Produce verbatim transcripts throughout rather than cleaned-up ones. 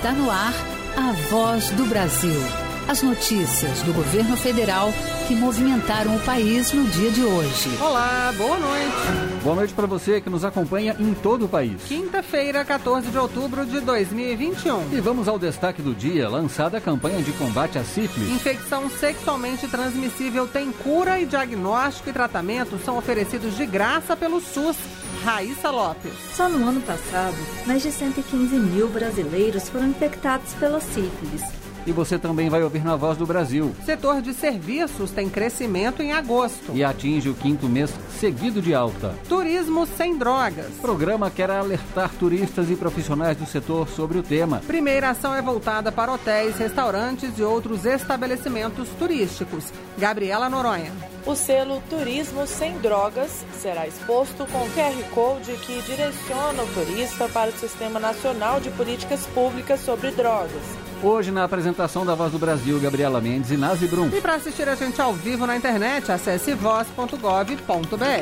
Está no ar a Voz do Brasil. As notícias do governo federal que movimentaram o país no dia de hoje. Olá, boa noite. Boa noite para você que nos acompanha em todo o país. Quinta-feira, quatorze de outubro de dois mil e vinte e um. E vamos ao destaque do dia, lançada a campanha de combate à sífilis. Infecção sexualmente transmissível tem cura e diagnóstico e tratamento são oferecidos de graça pelo SUS. Raíssa Lopes. Só no ano passado, mais de cento e quinze mil brasileiros foram infectados pela sífilis. E você também vai ouvir na Voz do Brasil. Setor de serviços tem crescimento em agosto. E atinge o quinto mês seguido de alta. Turismo sem drogas. Programa quer alertar turistas e profissionais do setor sobre o tema. Primeira ação é voltada para hotéis, restaurantes e outros estabelecimentos turísticos. Gabriela Noronha. O selo Turismo Sem Drogas será exposto com Q R Code que direciona o turista para o Sistema Nacional de Políticas Públicas sobre Drogas. Hoje, na apresentação da Voz do Brasil, Gabriela Mendes e Nazi Brum. E para assistir a gente ao vivo na internet, acesse voz ponto gov ponto br.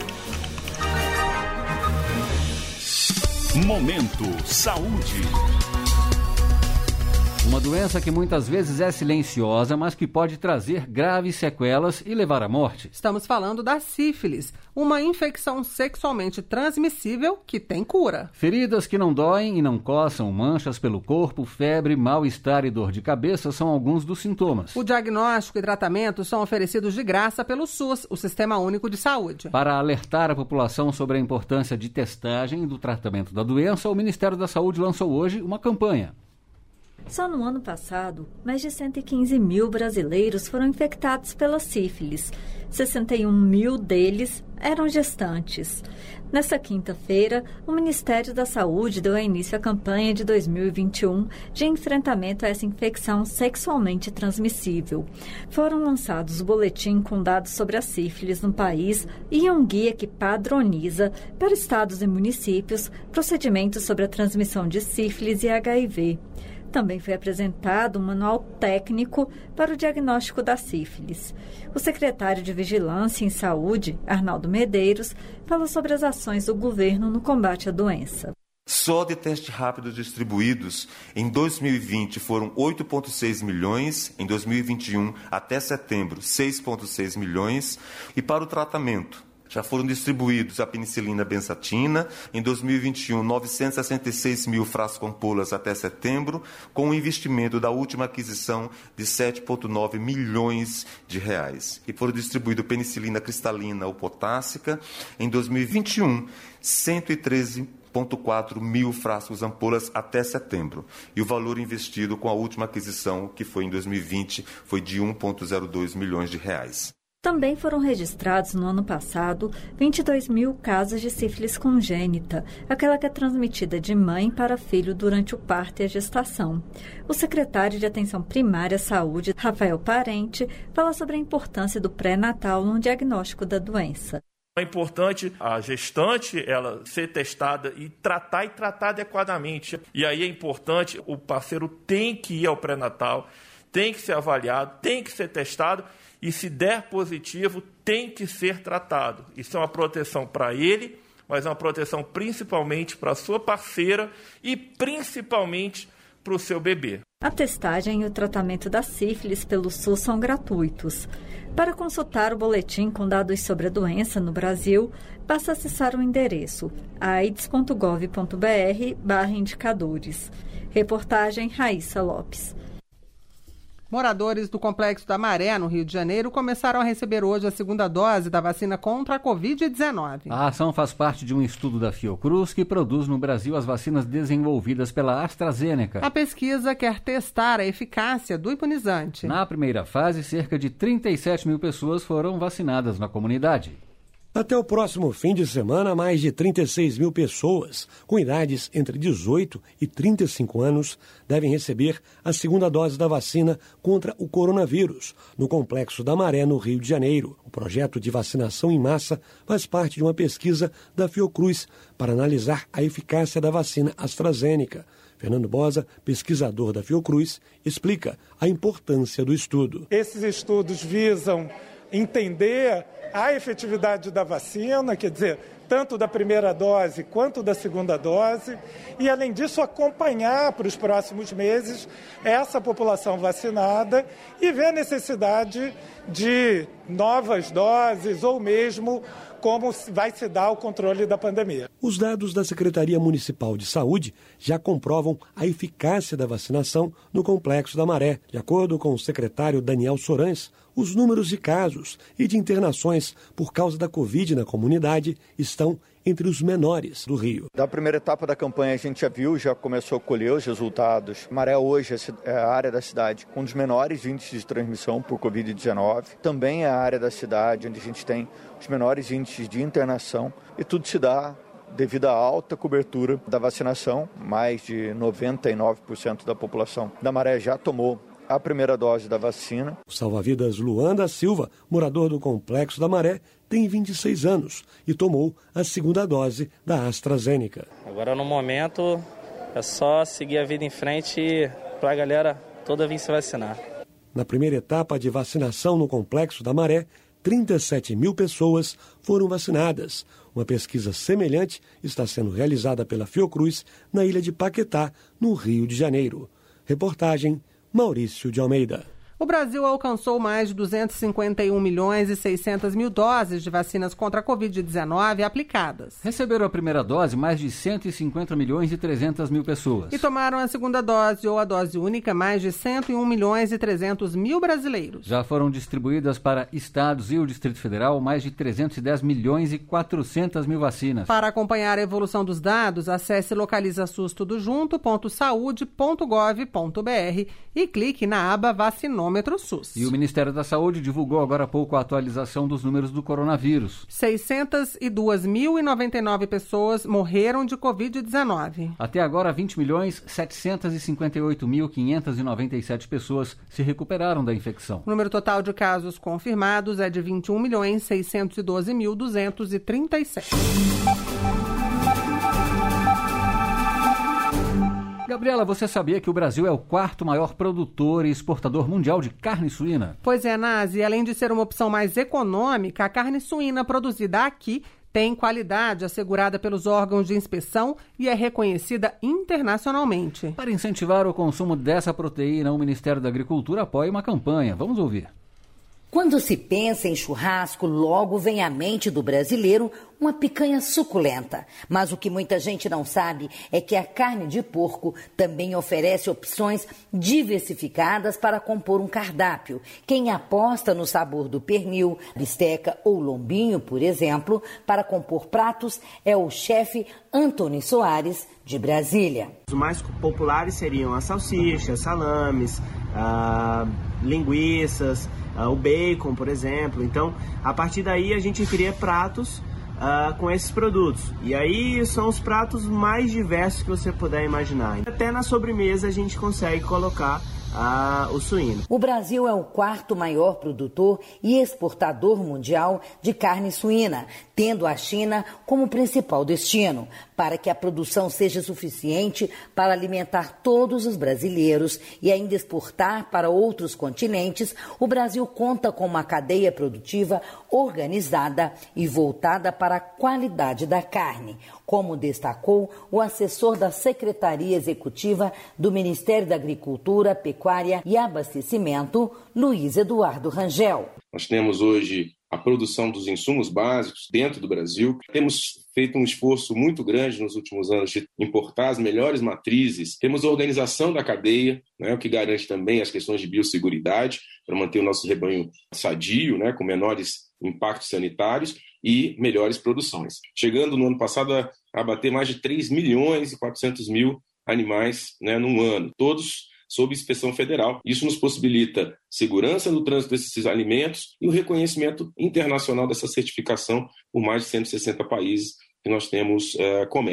Momento Saúde. Uma doença que muitas vezes é silenciosa, mas que pode trazer graves sequelas e levar à morte. Estamos falando da sífilis, uma infecção sexualmente transmissível que tem cura. Feridas que não doem e não coçam, manchas pelo corpo, febre, mal-estar e dor de cabeça são alguns dos sintomas. O diagnóstico e tratamento são oferecidos de graça pelo SUS, o Sistema Único de Saúde. Para alertar a população sobre a importância de testagem e do tratamento da doença, o Ministério da Saúde lançou hoje uma campanha. Só no ano passado, mais de cento e quinze mil brasileiros foram infectados pela sífilis. sessenta e um mil deles eram gestantes. Nesta quinta-feira, o Ministério da Saúde deu início à campanha de dois mil e vinte e um de enfrentamento a essa infecção sexualmente transmissível. Foram lançados o boletim com dados sobre a sífilis no país e um guia que padroniza para estados e municípios procedimentos sobre a transmissão de sífilis e H I V. Também foi apresentado um manual técnico para o diagnóstico da sífilis. O secretário de Vigilância em Saúde, Arnaldo Medeiros, falou sobre as ações do governo no combate à doença. Só de testes rápidos distribuídos, em dois mil e vinte foram oito vírgula seis milhões, em dois mil e vinte e um até setembro seis vírgula seis milhões, e para o tratamento já foram distribuídos a penicilina benzatina, em dois mil e vinte e um, novecentos e sessenta e seis mil frascos ampolas até setembro, com o investimento da última aquisição de sete vírgula nove milhões de reais. E foram distribuídos penicilina cristalina ou potássica, em dois mil e vinte e um, cento e treze vírgula quatro mil frascos ampolas até setembro. E o valor investido com a última aquisição, que foi em dois mil e vinte, foi de um vírgula zero dois milhões de reais. Também foram registrados no ano passado vinte e dois mil casos de sífilis congênita, aquela que é transmitida de mãe para filho durante o parto e a gestação. O secretário de Atenção Primária à Saúde, Rafael Parente, fala sobre a importância do pré-natal no diagnóstico da doença. É importante a gestante ela ser testada e tratar e tratar adequadamente. E aí é importante, o parceiro tem que ir ao pré-natal, tem que ser avaliado, tem que ser testado. E se der positivo, tem que ser tratado. Isso é uma proteção para ele, mas é uma proteção principalmente para a sua parceira e principalmente para o seu bebê. A testagem e o tratamento da sífilis pelo SUS são gratuitos. Para consultar o boletim com dados sobre a doença no Brasil, basta acessar o endereço aids ponto gov ponto br barra indicadores. Reportagem Raíssa Lopes. Moradores do Complexo da Maré, no Rio de Janeiro, começaram a receber hoje a segunda dose da vacina contra a covid dezenove. A ação faz parte de um estudo da Fiocruz que produz no Brasil as vacinas desenvolvidas pela AstraZeneca. A pesquisa quer testar a eficácia do imunizante. Na primeira fase, cerca de trinta e sete mil pessoas foram vacinadas na comunidade. Até o próximo fim de semana, mais de trinta e seis mil pessoas com idades entre dezoito e trinta e cinco anos devem receber a segunda dose da vacina contra o coronavírus no Complexo da Maré, no Rio de Janeiro. O projeto de vacinação em massa faz parte de uma pesquisa da Fiocruz para analisar a eficácia da vacina AstraZeneca. Fernando Bosa, pesquisador da Fiocruz, explica a importância do estudo. Esses estudos visam entender a efetividade da vacina, quer dizer, tanto da primeira dose quanto da segunda dose, e, além disso, acompanhar para os próximos meses essa população vacinada e ver a necessidade de novas doses ou mesmo como vai se dar o controle da pandemia. Os dados da Secretaria Municipal de Saúde já comprovam a eficácia da vacinação no Complexo da Maré. De acordo com o secretário Daniel Sorães, os números de casos e de internações por causa da Covid na comunidade estão entre os menores do Rio. Da primeira etapa da campanha a gente já viu, já começou a colher os resultados. Maré hoje é a área da cidade com um dos menores índices de transmissão por covid dezenove. Também é a área da cidade onde a gente tem os menores índices de internação, e tudo se dá devido à alta cobertura da vacinação. Mais de noventa e nove por cento da população da Maré já tomou a primeira dose da vacina. O salva-vidas Luan da Silva, morador do Complexo da Maré, tem vinte e seis anos e tomou a segunda dose da AstraZeneca. Agora, no momento, é só seguir a vida em frente para a galera toda vir se vacinar. Na primeira etapa de vacinação no Complexo da Maré, trinta e sete mil pessoas foram vacinadas. Uma pesquisa semelhante está sendo realizada pela Fiocruz na ilha de Paquetá, no Rio de Janeiro. Reportagem Maurício de Almeida. O Brasil alcançou mais de duzentos e cinquenta e um milhões e seiscentas mil doses de vacinas contra a covid dezenove aplicadas. Receberam a primeira dose mais de cento e cinquenta milhões e trezentas mil pessoas. E tomaram a segunda dose ou a dose única mais de cento e um milhões e trezentos mil brasileiros. Já foram distribuídas para estados e o Distrito Federal mais de trezentos e dez milhões e quatrocentas mil vacinas. Para acompanhar a evolução dos dados, acesse localiza sus tudo junto ponto saúde ponto gov ponto br e clique na aba Vacinômetro SUS. E o Ministério da Saúde divulgou agora há pouco a atualização dos números do coronavírus. seiscentas e duas mil e noventa e nove pessoas morreram de covid dezenove. Até agora, vinte milhões setecentos e cinquenta e oito mil quinhentos e noventa e sete pessoas se recuperaram da infecção. O número total de casos confirmados é de vinte e um milhões seiscentos e doze mil duzentos e trinta e sete. Gabriela, você sabia que o Brasil é o quarto maior produtor e exportador mundial de carne suína? Pois é, Nazi. Além de ser uma opção mais econômica, a carne suína produzida aqui tem qualidade assegurada pelos órgãos de inspeção e é reconhecida internacionalmente. Para incentivar o consumo dessa proteína, o Ministério da Agricultura apoia uma campanha. Vamos ouvir. Quando se pensa em churrasco, logo vem à mente do brasileiro uma picanha suculenta. Mas o que muita gente não sabe é que a carne de porco também oferece opções diversificadas para compor um cardápio. Quem aposta no sabor do pernil, bisteca ou lombinho, por exemplo, para compor pratos é o chefe Antônio Soares, de Brasília. Os mais populares seriam as salsichas, salames, ah, linguiças, ah, o bacon, por exemplo. Então, a partir daí a gente cria pratos ah, com esses produtos. E aí são os pratos mais diversos que você puder imaginar. Até na sobremesa a gente consegue colocar Ah, o suíno. O Brasil é o quarto maior produtor e exportador mundial de carne suína, tendo a China como principal destino. Para que a produção seja suficiente para alimentar todos os brasileiros e ainda exportar para outros continentes, o Brasil conta com uma cadeia produtiva organizada e voltada para a qualidade da carne, como destacou o assessor da Secretaria Executiva do Ministério da Agricultura, Pecuária e Abastecimento, Luiz Eduardo Rangel. Nós temos hoje a produção dos insumos básicos dentro do Brasil. Temos feito um esforço muito grande nos últimos anos de importar as melhores matrizes. Temos a organização da cadeia, né, o que garante também as questões de biosseguridade para manter o nosso rebanho sadio, né, com menores impactos sanitários e melhores produções. Chegando no ano passado a, a bater mais de três milhões e quatrocentos mil animais, né, num ano, todos sob inspeção federal. Isso nos possibilita segurança no trânsito desses alimentos e o reconhecimento internacional dessa certificação por mais de cento e sessenta países que nós temos uh, comércio.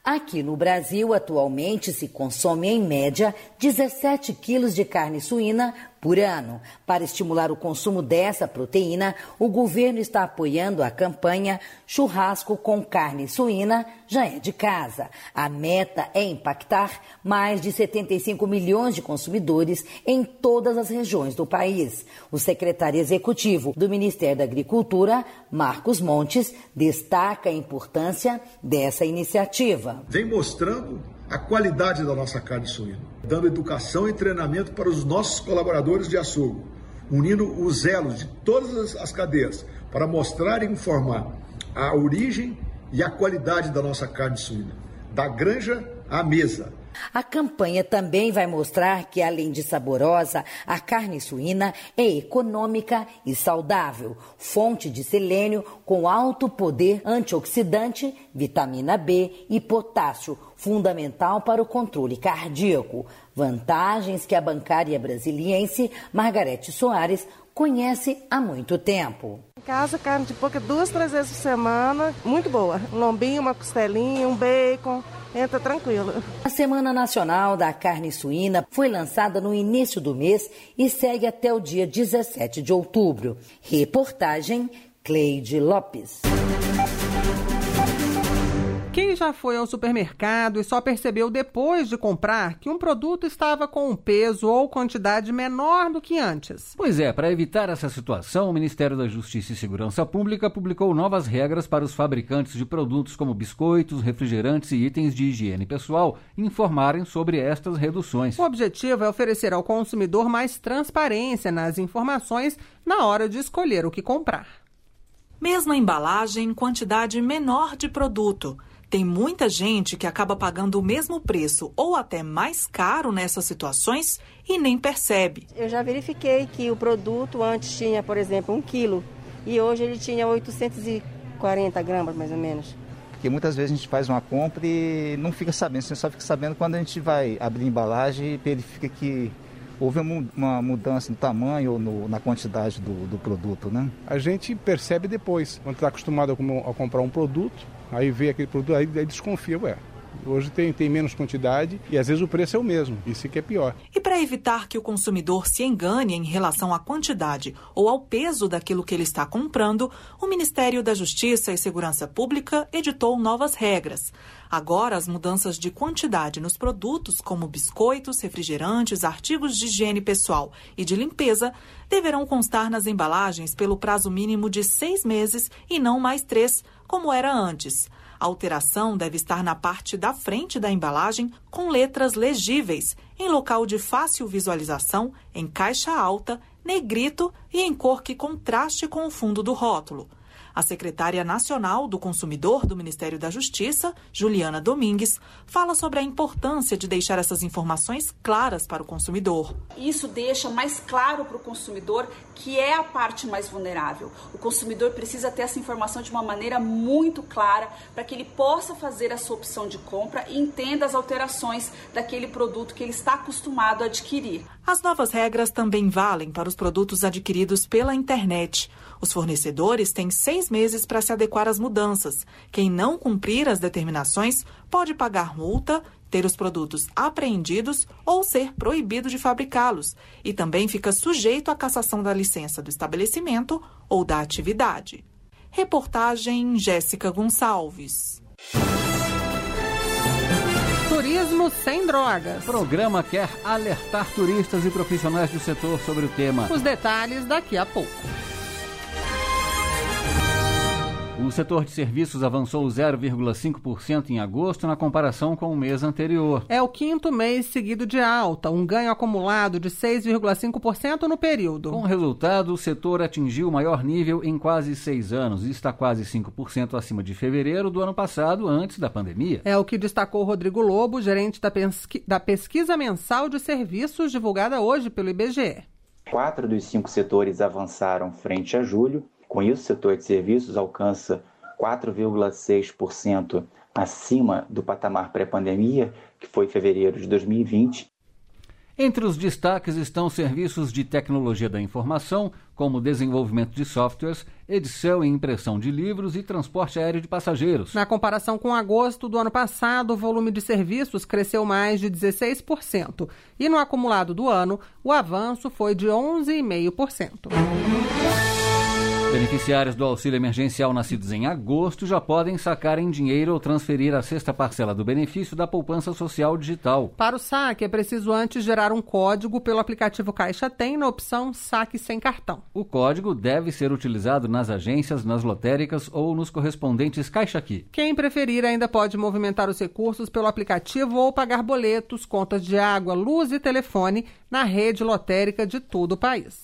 Aqui no Brasil, atualmente, se consome em média dezessete quilos de carne suína por ano. Para estimular o consumo dessa proteína, o governo está apoiando a campanha Churrasco com Carne Suína Já é de Casa. A meta é impactar mais de setenta e cinco milhões de consumidores em todas as regiões do país. O secretário executivo do Ministério da Agricultura, Marcos Montes, destaca a importância dessa iniciativa. Vem mostrando a qualidade da nossa carne suína, dando educação e treinamento para os nossos colaboradores de açougue, unindo os elos de todas as cadeias para mostrar e informar a origem e a qualidade da nossa carne suína, da granja à mesa. A campanha também vai mostrar que, além de saborosa, a carne suína é econômica e saudável, fonte de selênio com alto poder antioxidante, vitamina B e potássio, fundamental para o controle cardíaco. Vantagens que a bancária brasiliense Margarete Soares conhece há muito tempo. Em casa, carne de porco duas, três vezes por semana, muito boa. Um lombinho, uma costelinha, um bacon, entra tranquilo. A Semana Nacional da Carne Suína foi lançada no início do mês e segue até o dia dezessete de outubro. Reportagem Cleide Lopes. Quem já foi ao supermercado e só percebeu depois de comprar que um produto estava com um peso ou quantidade menor do que antes? Pois é, para evitar essa situação, o Ministério da Justiça e Segurança Pública publicou novas regras para os fabricantes de produtos como biscoitos, refrigerantes e itens de higiene pessoal informarem sobre estas reduções. O objetivo é oferecer ao consumidor mais transparência nas informações na hora de escolher o que comprar. Mesma embalagem, quantidade menor de produto. Tem muita gente que acaba pagando o mesmo preço ou até mais caro nessas situações e nem percebe. Eu já verifiquei que o produto antes tinha, por exemplo, um quilo e hoje ele tinha oitocentos e quarenta gramas, mais ou menos. Porque muitas vezes a gente faz uma compra e não fica sabendo, você só fica sabendo quando a gente vai abrir a embalagem e verifica que houve uma mudança no tamanho ou no, na quantidade do, do produto, né? A gente percebe depois, quando está acostumado a, a comprar um produto, aí vê aquele produto, aí, aí desconfia, ué, hoje tem, tem menos quantidade e às vezes o preço é o mesmo, isso que é pior. E para evitar que o consumidor se engane em relação à quantidade ou ao peso daquilo que ele está comprando, o Ministério da Justiça e Segurança Pública editou novas regras. Agora, as mudanças de quantidade nos produtos, como biscoitos, refrigerantes, artigos de higiene pessoal e de limpeza, deverão constar nas embalagens pelo prazo mínimo de seis meses e não mais três, como era antes. A alteração deve estar na parte da frente da embalagem com letras legíveis, em local de fácil visualização, em caixa alta, negrito e em cor que contraste com o fundo do rótulo. A secretária nacional do Consumidor do Ministério da Justiça, Juliana Domingues, fala sobre a importância de deixar essas informações claras para o consumidor. Isso deixa mais claro para o consumidor que é a parte mais vulnerável. O consumidor precisa ter essa informação de uma maneira muito clara para que ele possa fazer a sua opção de compra e entenda as alterações daquele produto que ele está acostumado a adquirir. As novas regras também valem para os produtos adquiridos pela internet. Os fornecedores têm seis meses para se adequar às mudanças. Quem não cumprir as determinações pode pagar multa, ter os produtos apreendidos ou ser proibido de fabricá-los. E também fica sujeito à cassação da licença do estabelecimento ou da atividade. Reportagem Jéssica Gonçalves. Turismo sem drogas. O programa quer alertar turistas e profissionais do setor sobre o tema. Os detalhes daqui a pouco. O setor de serviços avançou zero vírgula cinco por cento em agosto na comparação com o mês anterior. É o quinto mês seguido de alta, um ganho acumulado de seis vírgula cinco por cento no período. Com o resultado, o setor atingiu o maior nível em quase seis anos e está quase cinco por cento acima de fevereiro do ano passado, antes da pandemia. É o que destacou Rodrigo Lobo, gerente da, pesqui- da pesquisa mensal de serviços divulgada hoje pelo I B G E. Quatro dos cinco setores avançaram frente a julho. Com isso, o setor de serviços alcança quatro vírgula seis por cento acima do patamar pré-pandemia, que foi fevereiro de dois mil e vinte. Entre os destaques estão serviços de tecnologia da informação, como desenvolvimento de softwares, edição e impressão de livros e transporte aéreo de passageiros. Na comparação com agosto do ano passado, o volume de serviços cresceu mais de dezesseis por cento. E no acumulado do ano, o avanço foi de onze vírgula cinco por cento. Beneficiários do auxílio emergencial nascidos em agosto já podem sacar em dinheiro ou transferir a sexta parcela do benefício da poupança social digital. Para o saque, é preciso antes gerar um código pelo aplicativo Caixa Tem na opção Saque Sem Cartão. O código deve ser utilizado nas agências, nas lotéricas ou nos correspondentes Caixa Aqui. Quem preferir ainda pode movimentar os recursos pelo aplicativo ou pagar boletos, contas de água, luz e telefone na rede lotérica de todo o país.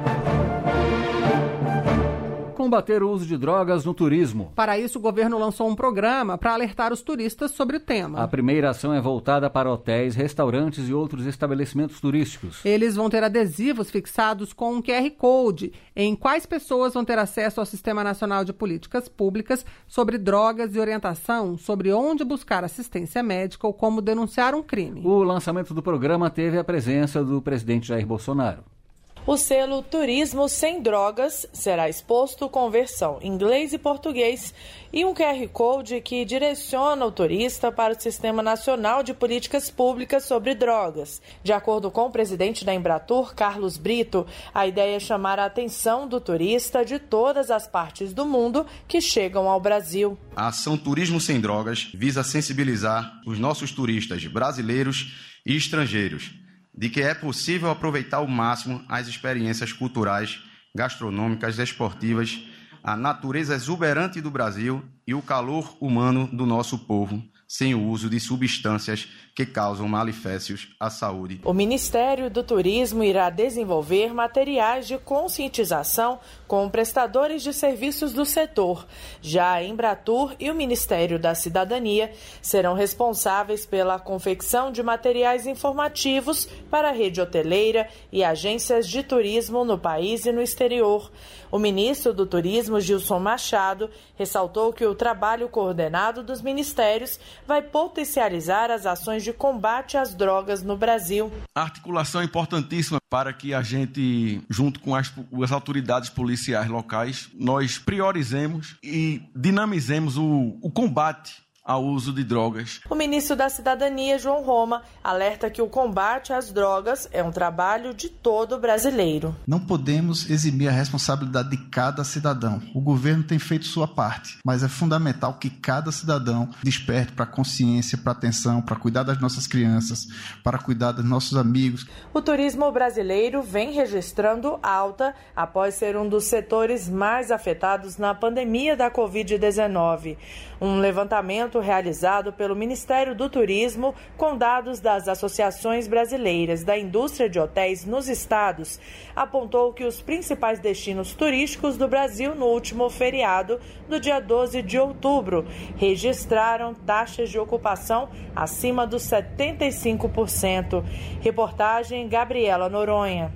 Combater o uso de drogas no turismo. Para isso, o governo lançou um programa para alertar os turistas sobre o tema. A primeira ação é voltada para hotéis, restaurantes e outros estabelecimentos turísticos. Eles vão ter adesivos fixados com um Q R Code em quais pessoas vão ter acesso ao Sistema Nacional de Políticas Públicas sobre drogas e orientação sobre onde buscar assistência médica ou como denunciar um crime. O lançamento do programa teve a presença do presidente Jair Bolsonaro. O selo Turismo Sem Drogas será exposto com versão inglês e português e um Q R Code que direciona o turista para o Sistema Nacional de Políticas Públicas sobre Drogas. De acordo com o presidente da Embratur, Carlos Brito, a ideia é chamar a atenção do turista de todas as partes do mundo que chegam ao Brasil. A ação Turismo Sem Drogas visa sensibilizar os nossos turistas brasileiros e estrangeiros de que é possível aproveitar ao máximo as experiências culturais, gastronômicas, esportivas, a natureza exuberante do Brasil e o calor humano do nosso povo, sem o uso de substâncias que causam malefícios à saúde. O Ministério do Turismo irá desenvolver materiais de conscientização com prestadores de serviços do setor. Já a Embratur e o Ministério da Cidadania serão responsáveis pela confecção de materiais informativos para a rede hoteleira e agências de turismo no país e no exterior. O ministro do Turismo, Gilson Machado, ressaltou que o trabalho coordenado dos ministérios vai potencializar as ações de combate às drogas no Brasil. A articulação é importantíssima para que a gente, junto com as, as autoridades policiais locais, nós priorizemos e dinamizemos o, o combate ao uso de drogas. O ministro da Cidadania, João Roma, alerta que o combate às drogas é um trabalho de todo brasileiro. Não podemos eximir a responsabilidade de cada cidadão. O governo tem feito sua parte, mas é fundamental que cada cidadão desperte para a consciência, para a atenção, para cuidar das nossas crianças, para cuidar dos nossos amigos. O turismo brasileiro vem registrando alta após ser um dos setores mais afetados na pandemia da covid dezenove. Um levantamento realizado pelo Ministério do Turismo com dados das associações brasileiras da indústria de hotéis nos estados apontou que os principais destinos turísticos do Brasil no último feriado do dia doze de outubro registraram taxas de ocupação acima dos setenta e cinco por cento. Reportagem Gabriela Noronha.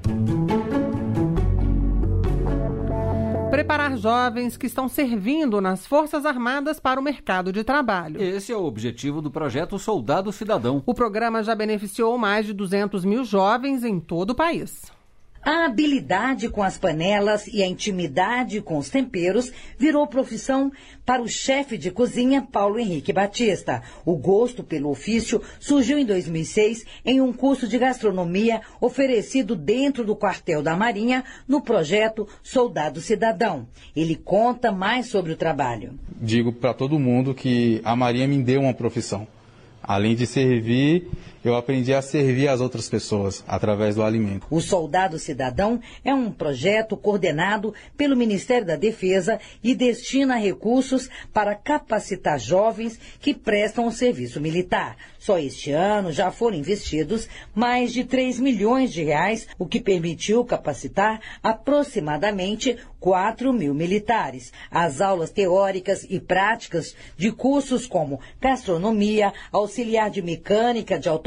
Preparar jovens que estão servindo nas Forças Armadas para o mercado de trabalho. Esse é o objetivo do projeto Soldado Cidadão. O programa já beneficiou mais de duzentos mil jovens em todo o país. A habilidade com as panelas e a intimidade com os temperos virou profissão para o chefe de cozinha Paulo Henrique Batista. O gosto pelo ofício surgiu em dois mil e seis em um curso de gastronomia oferecido dentro do quartel da Marinha no projeto Soldado Cidadão. Ele conta mais sobre o trabalho. Digo para todo mundo que a Marinha me deu uma profissão. Além de servir, eu aprendi a servir as outras pessoas através do alimento. O Soldado Cidadão é um projeto coordenado pelo Ministério da Defesa e destina recursos para capacitar jovens que prestam o serviço militar. Só este ano já foram investidos mais de três milhões de reais, o que permitiu capacitar aproximadamente quatro mil militares. As aulas teóricas e práticas de cursos como gastronomia, auxiliar de mecânica de automóvel,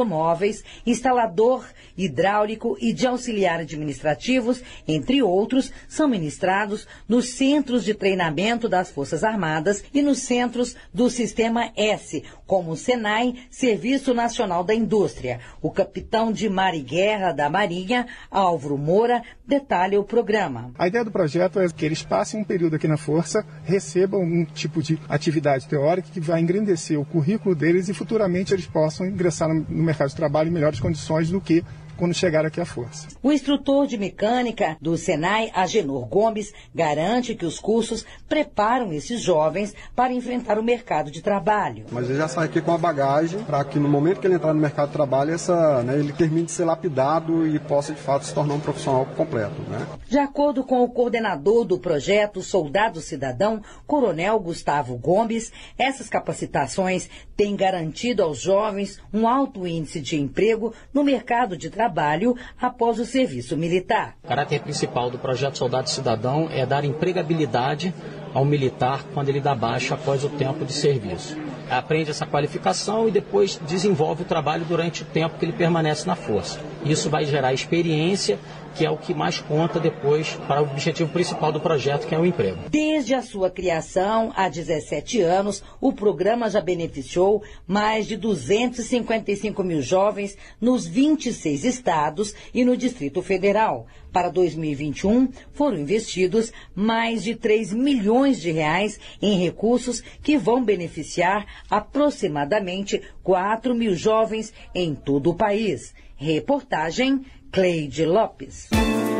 automóveis, instalador hidráulico e de auxiliar administrativos, entre outros, são ministrados nos centros de treinamento das Forças Armadas e nos centros do Sistema S, como o SENAI, Serviço Nacional da Indústria. O capitão de Mar e Guerra da Marinha, Álvaro Moura, detalha o programa. A ideia do projeto é que eles passem um período aqui na Força, recebam um tipo de atividade teórica que vai engrandecer o currículo deles e futuramente eles possam ingressar no mercado de trabalho em melhores condições do que quando chegar aqui à Força. O instrutor de mecânica do SENAI, Agenor Gomes, garante que os cursos preparam esses jovens para enfrentar o mercado de trabalho. Mas ele já sai aqui com a bagagem para que no momento que ele entrar no mercado de trabalho, essa, né, ele termine de ser lapidado e possa de fato se tornar um profissional completo. Né? De acordo com o coordenador do projeto Soldado Cidadão, Coronel Gustavo Gomes, essas capacitações têm garantido aos jovens um alto índice de emprego no mercado de trabalho trabalho após o serviço militar. O caráter principal do projeto Soldado Cidadão é dar empregabilidade ao militar quando ele dá baixa após o tempo de serviço. Aprende essa qualificação e depois desenvolve o trabalho durante o tempo que ele permanece na força. Isso vai gerar experiência, que é o que mais conta depois para o objetivo principal do projeto, que é o emprego. Desde a sua criação, há dezessete anos, o programa já beneficiou mais de duzentos e cinquenta e cinco mil jovens nos vinte e seis estados e no Distrito Federal. Para dois mil e vinte e um, foram investidos mais de três milhões de reais em recursos que vão beneficiar aproximadamente quatro mil jovens em todo o país. Reportagem Cleide Lopes.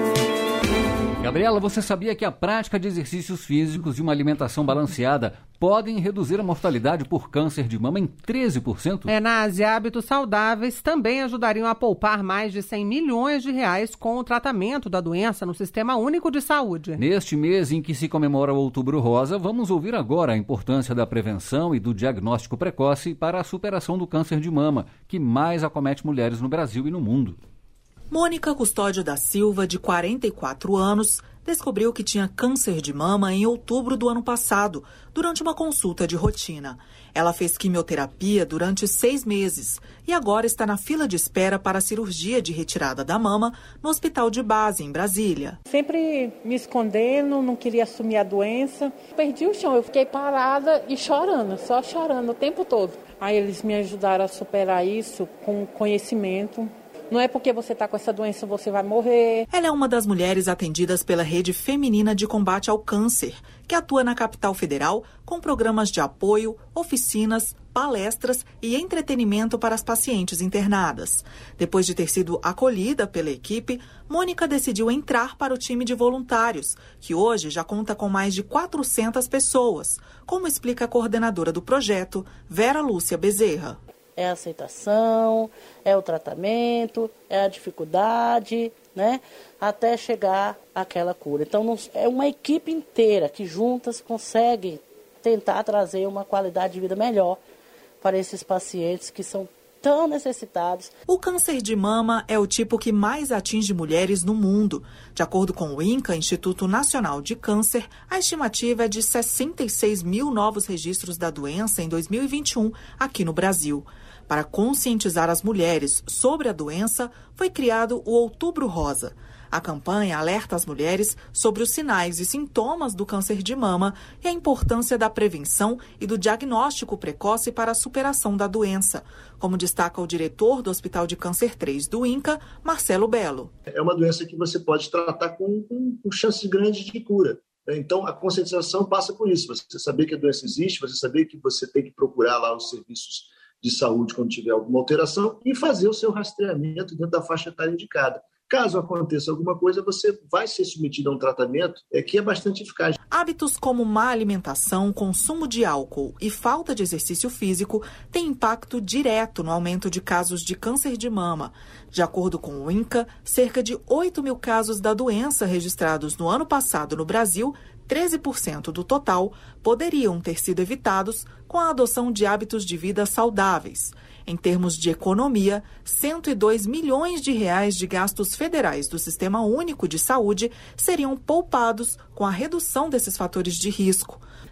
Gabriela, você sabia que a prática de exercícios físicos e uma alimentação balanceada podem reduzir a mortalidade por câncer de mama em treze por cento? É, na Ásia, hábitos saudáveis também ajudariam a poupar mais de cem milhões de reais com o tratamento da doença no Sistema Único de Saúde. Neste mês em que se comemora o Outubro Rosa, vamos ouvir agora a importância da prevenção e do diagnóstico precoce para a superação do câncer de mama, que mais acomete mulheres no Brasil e no mundo. Mônica Custódio da Silva, de quarenta e quatro anos, descobriu que tinha câncer de mama em outubro do ano passado, durante uma consulta de rotina. Ela fez quimioterapia durante seis meses e agora está na fila de espera para a cirurgia de retirada da mama no Hospital de Base, em Brasília. Sempre me escondendo, não queria assumir a doença. Perdi o chão, eu fiquei parada e chorando, só chorando o tempo todo. Aí eles me ajudaram a superar isso com conhecimento. Não é porque você está com essa doença você vai morrer. Ela é uma das mulheres atendidas pela Rede Feminina de Combate ao Câncer, que atua na capital federal com programas de apoio, oficinas, palestras e entretenimento para as pacientes internadas. Depois de ter sido acolhida pela equipe, Mônica decidiu entrar para o time de voluntários, que hoje já conta com mais de quatrocentas pessoas, como explica a coordenadora do projeto, Vera Lúcia Bezerra. É a aceitação, é o tratamento, é a dificuldade, né? Até chegar àquela cura. Então, não, é uma equipe inteira que juntas consegue tentar trazer uma qualidade de vida melhor para esses pacientes que são tão necessitados. O câncer de mama é o tipo que mais atinge mulheres no mundo. De acordo com o INCA, Instituto Nacional de Câncer, a estimativa é de sessenta e seis mil novos registros da doença em dois mil e vinte e um aqui no Brasil. Para conscientizar as mulheres sobre a doença, foi criado o Outubro Rosa. A campanha alerta as mulheres sobre os sinais e sintomas do câncer de mama e a importância da prevenção e do diagnóstico precoce para a superação da doença, como destaca o diretor do Hospital de Câncer três do INCA, Marcelo Belo. É uma doença que você pode tratar com, com, com chances grandes de cura. Então, a conscientização passa por isso. Você saber que a doença existe, você saber que você tem que procurar lá os serviços de saúde quando tiver alguma alteração e fazer o seu rastreamento dentro da faixa etária indicada. Caso aconteça alguma coisa, você vai ser submetido a um tratamento é, que é bastante eficaz. Hábitos como má alimentação, consumo de álcool e falta de exercício físico têm impacto direto no aumento de casos de câncer de mama. De acordo com o INCA, cerca de oito mil casos da doença registrados no ano passado no Brasil, treze por cento do total, poderiam ter sido evitados com a adoção de hábitos de vida saudáveis. Em termos de economia, cento e dois milhões de reais de gastos federais do Sistema Único de Saúde seriam poupados com a redução desses fatores de risco.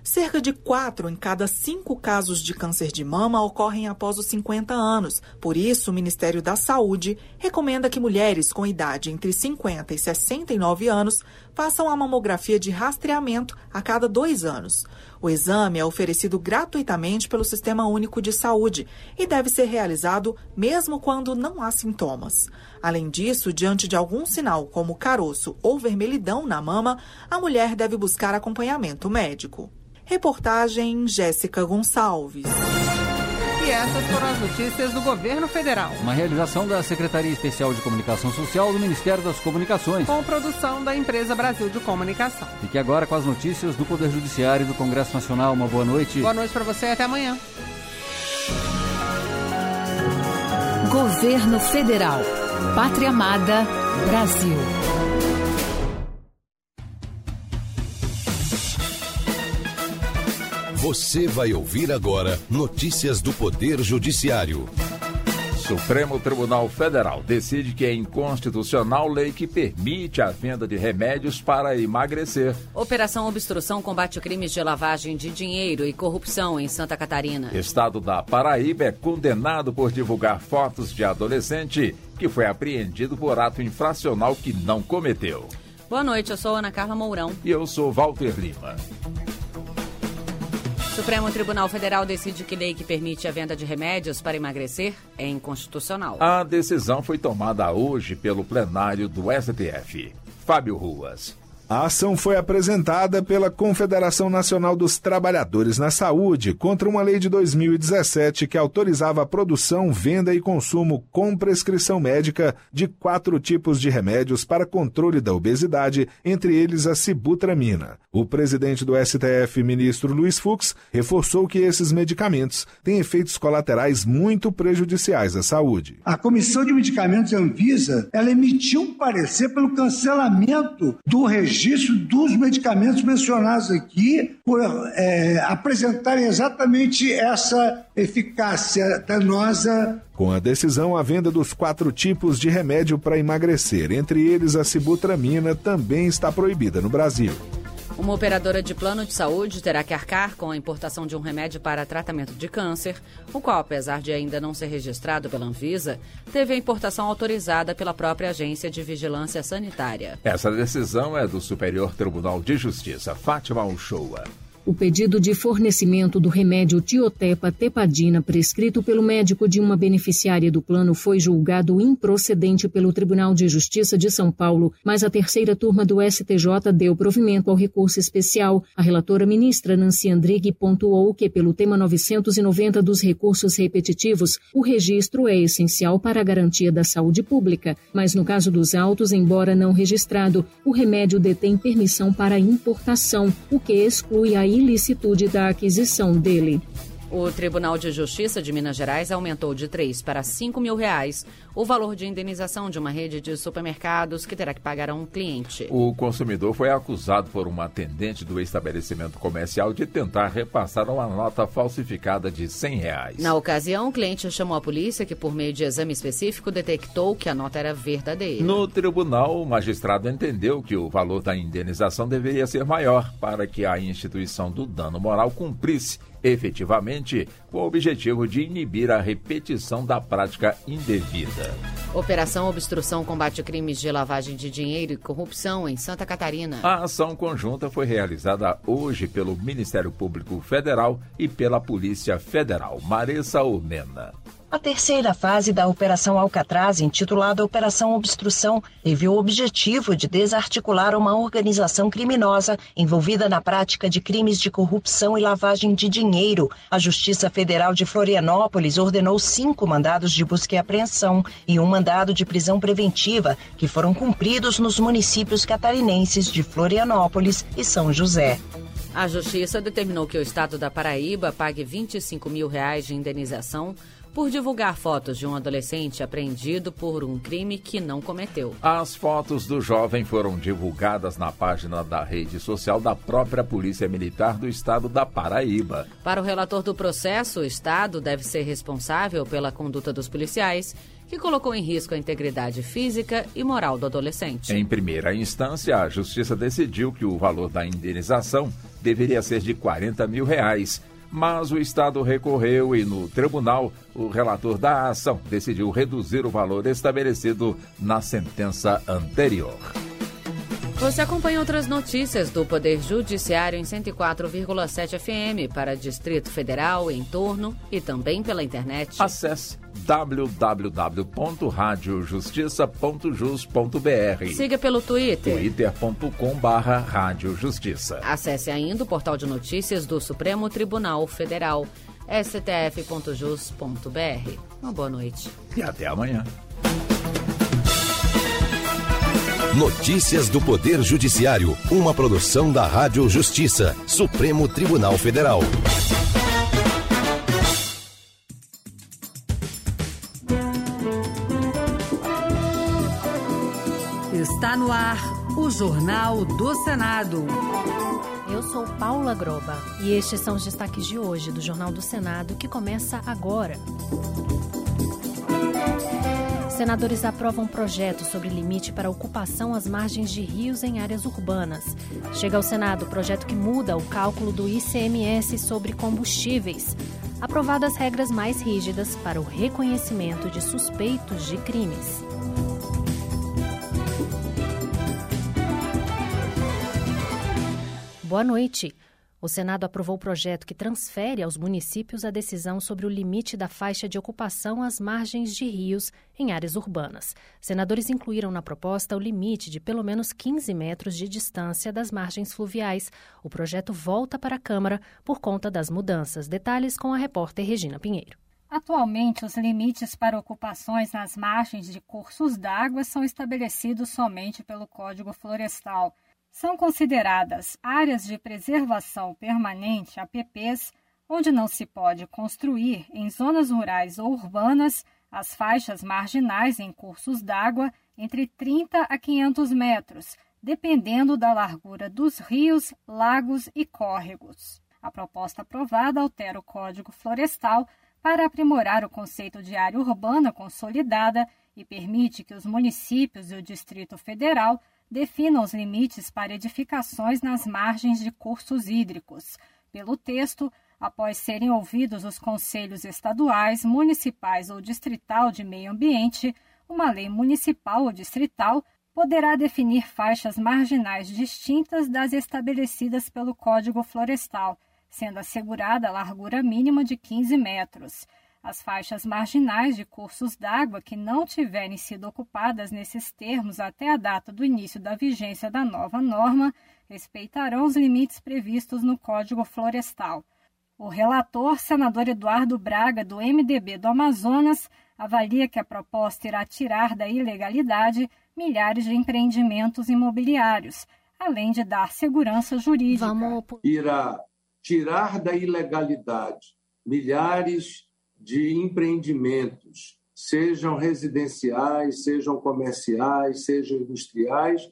Cerca de quatro em cada cinco casos de câncer de mama ocorrem após os cinquenta anos. Por isso, o Ministério da Saúde recomenda que mulheres com idade entre cinquenta e sessenta e nove anos façam a mamografia de rastreamento a cada dois anos. O exame é oferecido gratuitamente pelo Sistema Único de Saúde e deve ser realizado mesmo quando não há sintomas. Além disso, diante de algum sinal como caroço ou vermelhidão na mama, a mulher deve buscar acompanhamento médico. Reportagem Jéssica Gonçalves. E essas foram as notícias do Governo Federal. Uma realização da Secretaria Especial de Comunicação Social do Ministério das Comunicações. Com produção da Empresa Brasil de Comunicação. Fique agora com as notícias do Poder Judiciário e do Congresso Nacional. Uma boa noite. Boa noite para você e até amanhã. Governo Federal. Pátria Amada, Brasil. Você vai ouvir agora notícias do Poder Judiciário. Supremo Tribunal Federal decide que é inconstitucional lei que permite a venda de remédios para emagrecer. Operação Obstrução combate crimes de lavagem de dinheiro e corrupção em Santa Catarina. Estado da Paraíba é condenado por divulgar fotos de adolescente que foi apreendido por ato infracional que não cometeu. Boa noite, eu sou Ana Carla Mourão. E eu sou Walter Lima. Supremo Tribunal Federal decide que lei que permite a venda de remédios para emagrecer é inconstitucional. A decisão foi tomada hoje pelo plenário do S T F. Fábio Ruas. A ação foi apresentada pela Confederação Nacional dos Trabalhadores na Saúde contra uma lei de dois mil e dezessete que autorizava a produção, venda e consumo com prescrição médica de quatro tipos de remédios para controle da obesidade, entre eles a sibutramina. O presidente do S T F, ministro Luiz Fux, reforçou que esses medicamentos têm efeitos colaterais muito prejudiciais à saúde. A Comissão de Medicamentos Anvisa, ela emitiu um parecer pelo cancelamento do regime registro dos medicamentos mencionados aqui, por é, apresentarem exatamente essa eficácia danosa. Com a decisão, a venda dos quatro tipos de remédio para emagrecer, entre eles a sibutramina, também está proibida no Brasil. Uma operadora de plano de saúde terá que arcar com a importação de um remédio para tratamento de câncer, o qual, apesar de ainda não ser registrado pela Anvisa, teve a importação autorizada pela própria Agência de Vigilância Sanitária. Essa decisão é do Superior Tribunal de Justiça, Fátima Uchoa. O pedido de fornecimento do remédio Tiotepa Tepadina prescrito pelo médico de uma beneficiária do plano foi julgado improcedente pelo Tribunal de Justiça de São Paulo, mas a terceira turma do S T J deu provimento ao recurso especial. A relatora ministra Nancy Andrighi pontuou que, pelo tema novecentos e noventa dos recursos repetitivos, o registro é essencial para a garantia da saúde pública, mas no caso dos autos, embora não registrado, o remédio detém permissão para importação, o que exclui a ilicitude da aquisição dele. O Tribunal de Justiça de Minas Gerais aumentou de três para cinco mil reais o valor de indenização de uma rede de supermercados que terá que pagar a um cliente. O consumidor foi acusado por uma atendente do estabelecimento comercial de tentar repassar uma nota falsificada de cem reais. Na ocasião, o cliente chamou a polícia que, por meio de exame específico, detectou que a nota era verdadeira. No tribunal, o magistrado entendeu que o valor da indenização deveria ser maior para que a instituição do dano moral cumprisse efetivamente com o objetivo de inibir a repetição da prática indevida. Operação Obstrução combate crimes de lavagem de dinheiro e corrupção em Santa Catarina. A ação conjunta foi realizada hoje pelo Ministério Público Federal e pela Polícia Federal. Maressa Urmena. A terceira fase da Operação Alcatraz, intitulada Operação Obstrução, teve o objetivo de desarticular uma organização criminosa envolvida na prática de crimes de corrupção e lavagem de dinheiro. A Justiça Federal de Florianópolis ordenou cinco mandados de busca e apreensão e um mandado de prisão preventiva, que foram cumpridos nos municípios catarinenses de Florianópolis e São José. A Justiça determinou que o Estado da Paraíba pague vinte e cinco mil reais de indenização por divulgar fotos de um adolescente apreendido por um crime que não cometeu. As fotos do jovem foram divulgadas na página da rede social da própria Polícia Militar do Estado da Paraíba. Para o relator do processo, o Estado deve ser responsável pela conduta dos policiais, que colocou em risco a integridade física e moral do adolescente. Em primeira instância, a Justiça decidiu que o valor da indenização deveria ser de quarenta mil reais, mas o Estado recorreu e, no tribunal, o relator da ação decidiu reduzir o valor estabelecido na sentença anterior. Você acompanha outras notícias do Poder Judiciário em cento e quatro vírgula sete F M para Distrito Federal, entorno e também pela internet. Acesse w w w ponto rádio justiça ponto jus ponto b r. Siga pelo Twitter. twitter ponto com barra rádio justiça. Acesse ainda o portal de notícias do Supremo Tribunal Federal, s t f ponto jus ponto b r. Uma boa noite. E até amanhã. Notícias do Poder Judiciário, uma produção da Rádio Justiça, Supremo Tribunal Federal. Está no ar o Jornal do Senado. Eu sou Paula Groba e estes são os destaques de hoje do Jornal do Senado, que começa agora. Senadores aprovam um projeto sobre limite para ocupação às margens de rios em áreas urbanas. Chega ao Senado o projeto que muda o cálculo do I C M S sobre combustíveis. Aprovadas regras mais rígidas para o reconhecimento de suspeitos de crimes. Boa noite. O Senado aprovou o projeto que transfere aos municípios a decisão sobre o limite da faixa de ocupação às margens de rios em áreas urbanas. Senadores incluíram na proposta o limite de pelo menos quinze metros de distância das margens fluviais. O projeto volta para a Câmara por conta das mudanças. Detalhes com a repórter Regina Pinheiro. Atualmente, os limites para ocupações nas margens de cursos d'água são estabelecidos somente pelo Código Florestal. São consideradas áreas de preservação permanente, A P Ps, onde não se pode construir em zonas rurais ou urbanas as faixas marginais em cursos d'água entre trinta a quinhentos metros, dependendo da largura dos rios, lagos e córregos. A proposta aprovada altera o Código Florestal para aprimorar o conceito de área urbana consolidada e permite que os municípios e o Distrito Federal definam os limites para edificações nas margens de cursos hídricos. Pelo texto, após serem ouvidos os conselhos estaduais, municipais ou distrital de meio ambiente, uma lei municipal ou distrital poderá definir faixas marginais distintas das estabelecidas pelo Código Florestal, sendo assegurada a largura mínima de quinze metros. As faixas marginais de cursos d'água que não tiverem sido ocupadas nesses termos até a data do início da vigência da nova norma respeitarão os limites previstos no Código Florestal. O relator, senador Eduardo Braga, do M D B do Amazonas, avalia que a proposta irá tirar da ilegalidade milhares de empreendimentos imobiliários, além de dar segurança jurídica. Vamos... Irá tirar da ilegalidade milhares de empreendimentos, sejam residenciais, sejam comerciais, sejam industriais,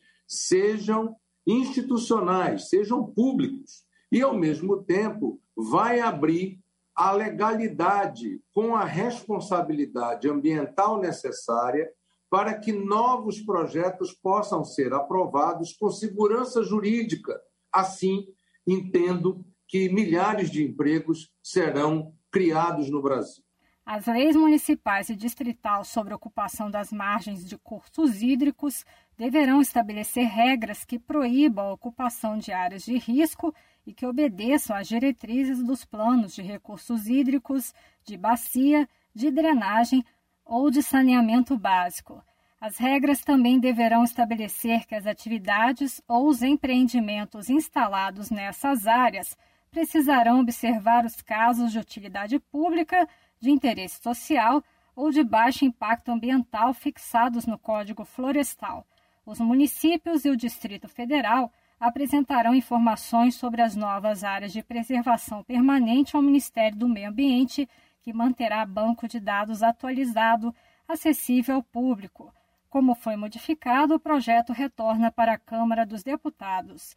sejam institucionais, sejam públicos. E, ao mesmo tempo, vai abrir a legalidade com a responsabilidade ambiental necessária para que novos projetos possam ser aprovados com segurança jurídica. Assim, entendo que milhares de empregos serão criados no Brasil. As leis municipais e distrital sobre a ocupação das margens de cursos hídricos deverão estabelecer regras que proíbam a ocupação de áreas de risco e que obedeçam às diretrizes dos planos de recursos hídricos, de bacia, de drenagem ou de saneamento básico. As regras também deverão estabelecer que as atividades ou os empreendimentos instalados nessas áreas precisarão observar os casos de utilidade pública, de interesse social ou de baixo impacto ambiental fixados no Código Florestal. Os municípios e o Distrito Federal apresentarão informações sobre as novas áreas de preservação permanente ao Ministério do Meio Ambiente, que manterá banco de dados atualizado, acessível ao público. Como foi modificado, o projeto retorna para a Câmara dos Deputados.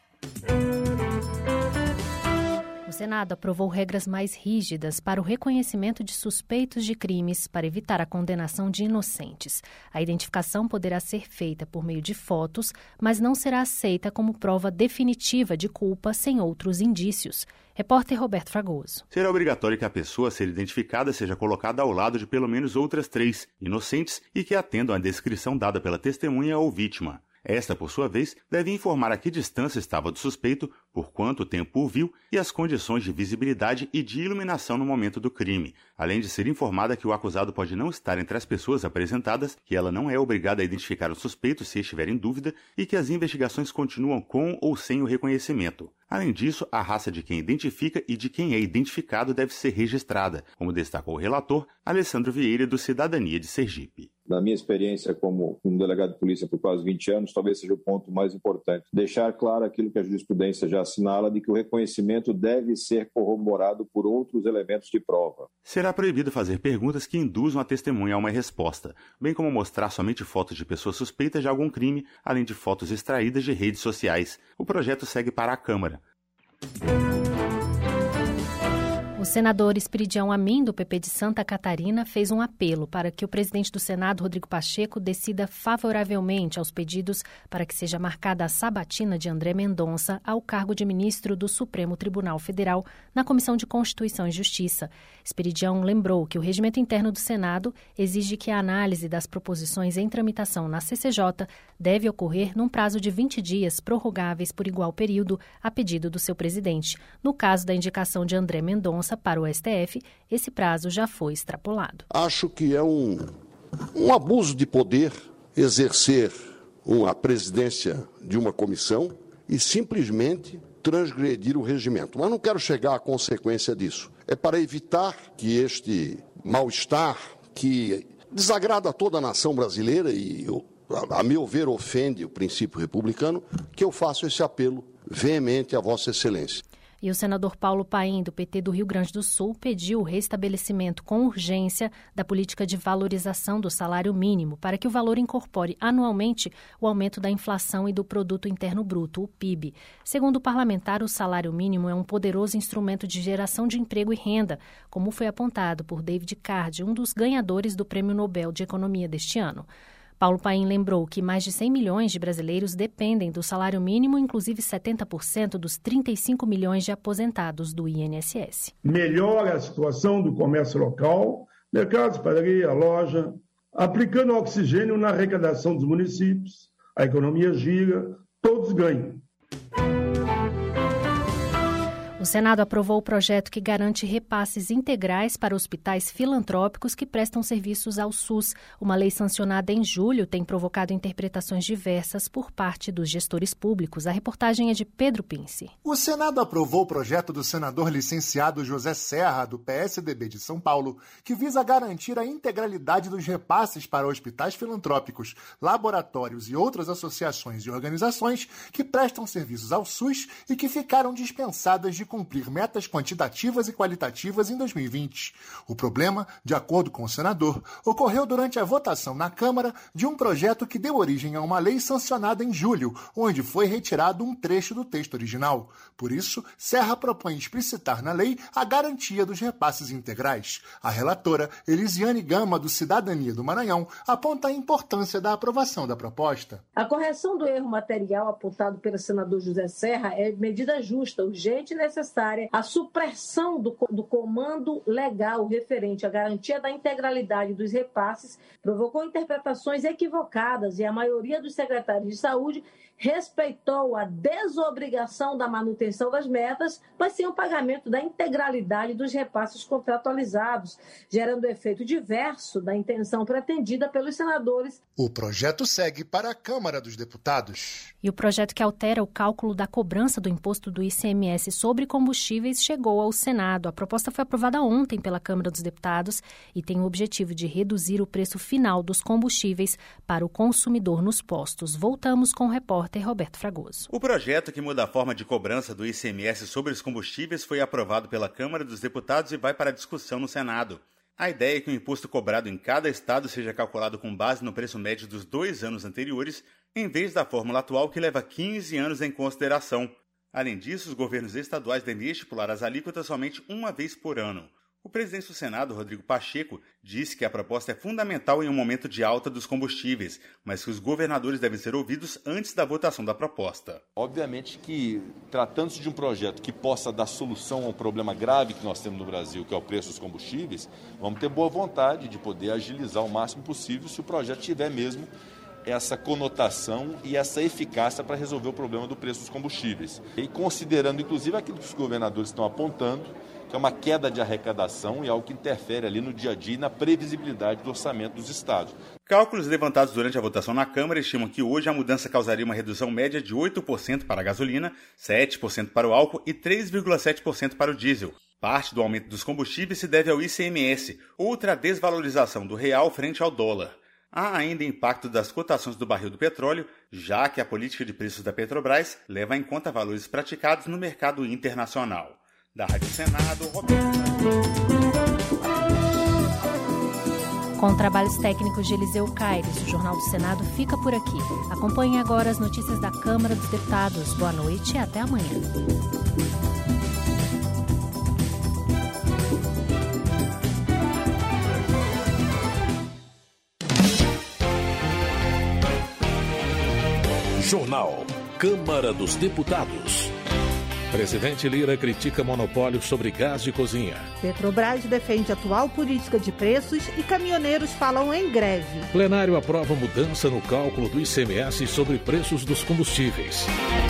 O Senado aprovou regras mais rígidas para o reconhecimento de suspeitos de crimes para evitar a condenação de inocentes. A identificação poderá ser feita por meio de fotos, mas não será aceita como prova definitiva de culpa sem outros indícios. Repórter Roberto Fragoso. Será obrigatório que a pessoa a ser identificada seja colocada ao lado de pelo menos outras três inocentes e que atendam à descrição dada pela testemunha ou vítima. Esta, por sua vez, deve informar a que distância estava do suspeito, por quanto tempo o viu e as condições de visibilidade e de iluminação no momento do crime, além de ser informada que o acusado pode não estar entre as pessoas apresentadas, que ela não é obrigada a identificar o suspeito se estiver em dúvida e que as investigações continuam com ou sem o reconhecimento. Além disso, a raça de quem identifica e de quem é identificado deve ser registrada, como destacou o relator Alessandro Vieira, do Cidadania de Sergipe. Na minha experiência como um delegado de polícia por quase vinte anos, talvez seja o ponto mais importante. Deixar claro aquilo que a jurisprudência já assinala, de que o reconhecimento deve ser corroborado por outros elementos de prova. Será proibido fazer perguntas que induzam a testemunha a uma resposta, bem como mostrar somente fotos de pessoas suspeitas de algum crime, além de fotos extraídas de redes sociais. O projeto segue para a Câmara. O senador Esperidião Amin, do P P de Santa Catarina, fez um apelo para que o presidente do Senado, Rodrigo Pacheco, decida favoravelmente aos pedidos para que seja marcada a sabatina de André Mendonça ao cargo de ministro do Supremo Tribunal Federal na Comissão de Constituição e Justiça. Esperidião lembrou que o regimento interno do Senado exige que a análise das proposições em tramitação na C C J deve ocorrer num prazo de vinte dias, prorrogáveis por igual período, a pedido do seu presidente. No caso da indicação de André Mendonça para o S T F, esse prazo já foi extrapolado. Acho que é um, um abuso de poder exercer uma presidência de uma comissão e simplesmente transgredir o regimento. Mas não quero chegar à consequência disso. É para evitar que este mal-estar, que desagrada a toda a nação brasileira e, a meu ver, ofende o princípio republicano, que eu faço esse apelo veemente a Vossa Excelência. E o senador Paulo Paim, do P T do Rio Grande do Sul, pediu o restabelecimento com urgência da política de valorização do salário mínimo para que o valor incorpore anualmente o aumento da inflação e do Produto Interno Bruto, o P I B. Segundo o parlamentar, o salário mínimo é um poderoso instrumento de geração de emprego e renda, como foi apontado por David Card, um dos ganhadores do Prêmio Nobel de Economia deste ano. Paulo Paim lembrou que mais de cem milhões de brasileiros dependem do salário mínimo, inclusive setenta por cento dos trinta e cinco milhões de aposentados do I N S S. Melhora a situação do comércio local, mercados, padaria, loja, aplicando oxigênio na arrecadação dos municípios, a economia gira, todos ganham. O Senado aprovou o projeto que garante repasses integrais para hospitais filantrópicos que prestam serviços ao SUS. Uma lei sancionada em julho tem provocado interpretações diversas por parte dos gestores públicos. A reportagem é de Pedro Pince. O Senado aprovou o projeto do senador licenciado José Serra, do P S D B de São Paulo, que visa garantir a integralidade dos repasses para hospitais filantrópicos, laboratórios e outras associações e organizações que prestam serviços ao SUS e que ficaram dispensadas de cumprir metas quantitativas e qualitativas em dois mil e vinte. O problema, de acordo com o senador, ocorreu durante a votação na Câmara de um projeto que deu origem a uma lei sancionada em julho, onde foi retirado um trecho do texto original. Por isso, Serra propõe explicitar na lei a garantia dos repasses integrais. A relatora, Elisiane Gama, do Cidadania do Maranhão, aponta a importância da aprovação da proposta. A correção do erro material apontado pelo senador José Serra é medida justa, urgente e necessária. A supressão do, do comando legal referente à garantia da integralidade dos repasses provocou interpretações equivocadas e a maioria dos secretários de saúde respeitou a desobrigação da manutenção das metas, mas sem o pagamento da integralidade dos repasses contratualizados, gerando efeito diverso da intenção pretendida pelos senadores. O projeto segue para a Câmara dos Deputados. E o projeto que altera o cálculo da cobrança do imposto do I C M S sobre combustíveis chegou ao Senado. A proposta foi aprovada ontem pela Câmara dos Deputados e tem o objetivo de reduzir o preço final dos combustíveis para o consumidor nos postos. Voltamos com o repórter Roberto Fragoso. O projeto que muda a forma de cobrança do I C M S sobre os combustíveis foi aprovado pela Câmara dos Deputados e vai para discussão no Senado. A ideia é que o imposto cobrado em cada estado seja calculado com base no preço médio dos dois anos anteriores, em vez da fórmula atual que leva quinze anos em consideração. Além disso, os governos estaduais devem estipular as alíquotas somente uma vez por ano. O presidente do Senado, Rodrigo Pacheco, disse que a proposta é fundamental em um momento de alta dos combustíveis, mas que os governadores devem ser ouvidos antes da votação da proposta. Obviamente que, tratando-se de um projeto que possa dar solução a um problema grave que nós temos no Brasil, que é o preço dos combustíveis, vamos ter boa vontade de poder agilizar o máximo possível se o projeto tiver mesmo essa conotação e essa eficácia para resolver o problema do preço dos combustíveis. E considerando, inclusive, aquilo que os governadores estão apontando, que é uma queda de arrecadação e algo que interfere ali no dia a dia e na previsibilidade do orçamento dos estados. Cálculos levantados durante a votação na Câmara estimam que hoje a mudança causaria uma redução média de oito por cento para a gasolina, sete por cento para o álcool e três vírgula sete por cento para o diesel. Parte do aumento dos combustíveis se deve ao I C M S, outra desvalorização do real frente ao dólar. Há ainda impacto das cotações do barril do petróleo, já que a política de preços da Petrobras leva em conta valores praticados no mercado internacional. Da Rádio Senado, Roberto. Com trabalhos técnicos de Eliseu Caires, o Jornal do Senado fica por aqui. Acompanhe agora as notícias da Câmara dos Deputados. Boa noite e até amanhã. Jornal Câmara dos Deputados. Presidente Lira critica monopólio sobre gás de cozinha. Petrobras defende atual política de preços e caminhoneiros falam em greve. Plenário aprova mudança no cálculo do I C M S sobre preços dos combustíveis.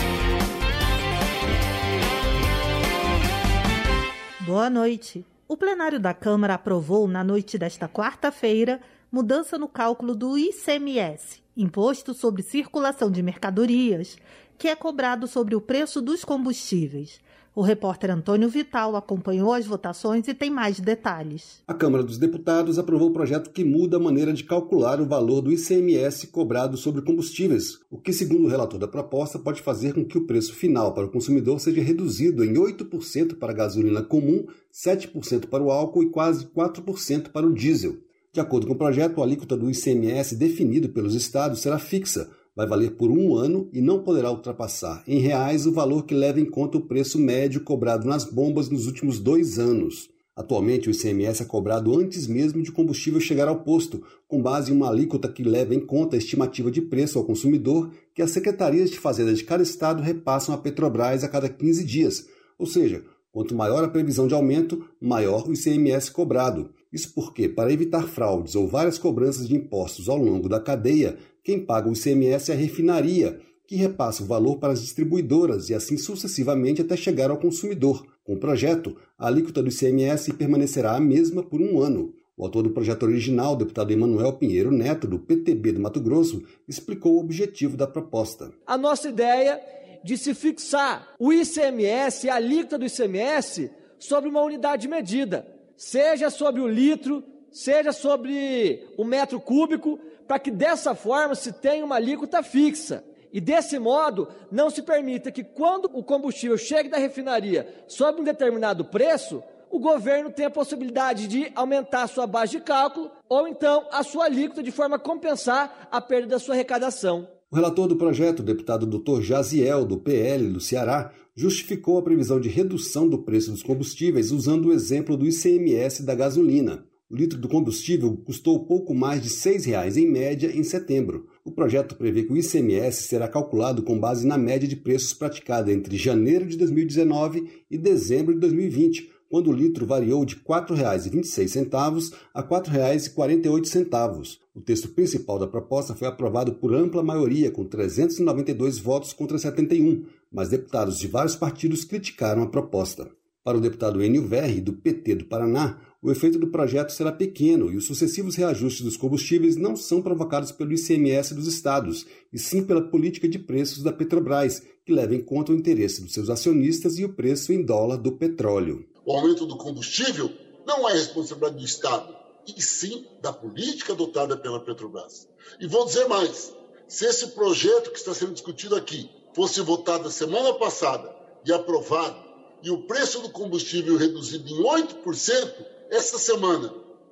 Boa noite. O plenário da Câmara aprovou, na noite desta quarta-feira, mudança no cálculo do I C M S, Imposto sobre Circulação de Mercadorias, que é cobrado sobre o preço dos combustíveis. O repórter Antônio Vital acompanhou as votações e tem mais detalhes. A Câmara dos Deputados aprovou o projeto que muda a maneira de calcular o valor do I C M S cobrado sobre combustíveis, o que, segundo o relator da proposta, pode fazer com que o preço final para o consumidor seja reduzido em oito por cento para a gasolina comum, sete por cento para o álcool e quase quatro por cento para o diesel. De acordo com o projeto, a alíquota do I C M S definido pelos estados será fixa, vai valer por um ano e não poderá ultrapassar, em reais, o valor que leva em conta o preço médio cobrado nas bombas nos últimos dois anos. Atualmente, o I C M S é cobrado antes mesmo de o combustível chegar ao posto, com base em uma alíquota que leva em conta a estimativa de preço ao consumidor que as secretarias de fazenda de cada estado repassam à Petrobras a cada quinze dias. Ou seja, quanto maior a previsão de aumento, maior o I C M S cobrado. Isso porque, para evitar fraudes ou várias cobranças de impostos ao longo da cadeia, quem paga o I C M S é a refinaria, que repassa o valor para as distribuidoras e assim sucessivamente até chegar ao consumidor. Com o projeto, a alíquota do I C M S permanecerá a mesma por um ano. O autor do projeto original, o deputado Emanuel Pinheiro Neto, do P T B do Mato Grosso, explicou o objetivo da proposta. A nossa ideia de se fixar o I C M S, a alíquota do I C M S, sobre uma unidade de medida, seja sobre o litro, seja sobre o metro cúbico, para que dessa forma se tenha uma alíquota fixa. E desse modo, não se permita que quando o combustível chegue da refinaria sob um determinado preço, o governo tenha a possibilidade de aumentar a sua base de cálculo ou então a sua alíquota de forma a compensar a perda da sua arrecadação. O relator do projeto, o deputado doutor Jaziel, do P L do Ceará, justificou a previsão de redução do preço dos combustíveis usando o exemplo do I C M S da gasolina. O litro do combustível custou pouco mais de seis reais em média em setembro. O projeto prevê que o I C M S será calculado com base na média de preços praticada entre janeiro de dois mil e dezenove e dezembro de dois mil e vinte, quando o litro variou de quatro reais e vinte e seis centavos a quatro reais e quarenta e oito centavos. O texto principal da proposta foi aprovado por ampla maioria, com trezentos e noventa e dois votos contra setenta e um, mas deputados de vários partidos criticaram a proposta. Para o deputado Enio Verri, do P T do Paraná, o efeito do projeto será pequeno e os sucessivos reajustes dos combustíveis não são provocados pelo I C M S dos estados, e sim pela política de preços da Petrobras, que leva em conta o interesse dos seus acionistas e o preço em dólar do petróleo. O aumento do combustível não é responsabilidade do Estado, e sim da política adotada pela Petrobras. E vou dizer mais, se esse projeto que está sendo discutido aqui fosse votado a semana passada e aprovado, e o preço do combustível reduzido em oito por cento, essa semana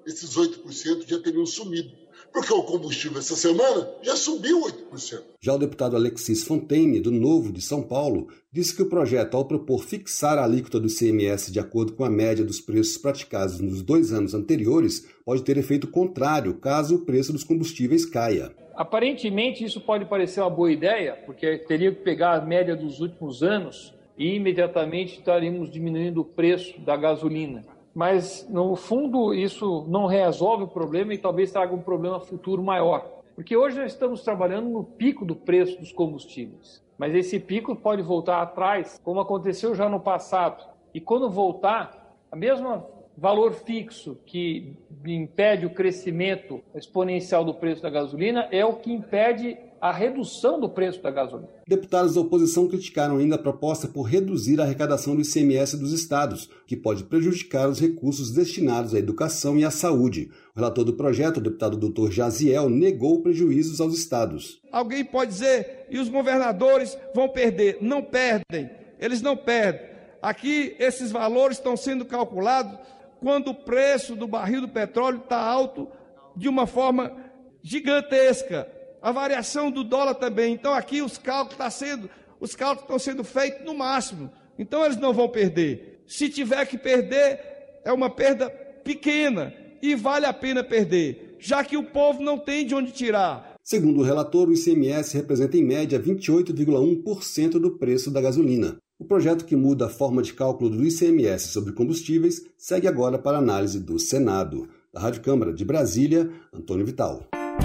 esses oito por cento já teriam sumido. Porque o combustível essa semana já subiu oito por cento. Já o deputado Alexis Fontaine, do Novo de São Paulo, disse que o projeto, ao propor fixar a alíquota do I C M S de acordo com a média dos preços praticados nos dois anos anteriores, pode ter efeito contrário caso o preço dos combustíveis caia. Aparentemente, isso pode parecer uma boa ideia, porque teria que pegar a média dos últimos anos e imediatamente estaríamos diminuindo o preço da gasolina. Mas, no fundo, isso não resolve o problema e talvez traga um problema futuro maior. Porque hoje nós estamos trabalhando no pico do preço dos combustíveis. Mas esse pico pode voltar atrás, como aconteceu já no passado. E quando voltar, a mesma valor fixo que impede o crescimento exponencial do preço da gasolina é o que impede a redução do preço da gasolina. Deputados da oposição criticaram ainda a proposta por reduzir a arrecadação do I C M S dos estados, que pode prejudicar os recursos destinados à educação e à saúde. O relator do projeto, o deputado doutor Jaziel, negou prejuízos aos estados. Alguém pode dizer, e os governadores vão perder? Não perdem, eles não perdem. Aqui, esses valores estão sendo calculados quando o preço do barril do petróleo está alto de uma forma gigantesca. A variação do dólar também. Então aqui os cálculos, tá sendo, os cálculos estão sendo feitos no máximo. Então eles não vão perder. Se tiver que perder, é uma perda pequena e vale a pena perder, já que o povo não tem de onde tirar. Segundo o relator, o I C M S representa em média vinte e oito vírgula um por cento do preço da gasolina. O projeto que muda a forma de cálculo do I C M S sobre combustíveis segue agora para análise do Senado. Da Rádio Câmara de Brasília, Antônio Vital.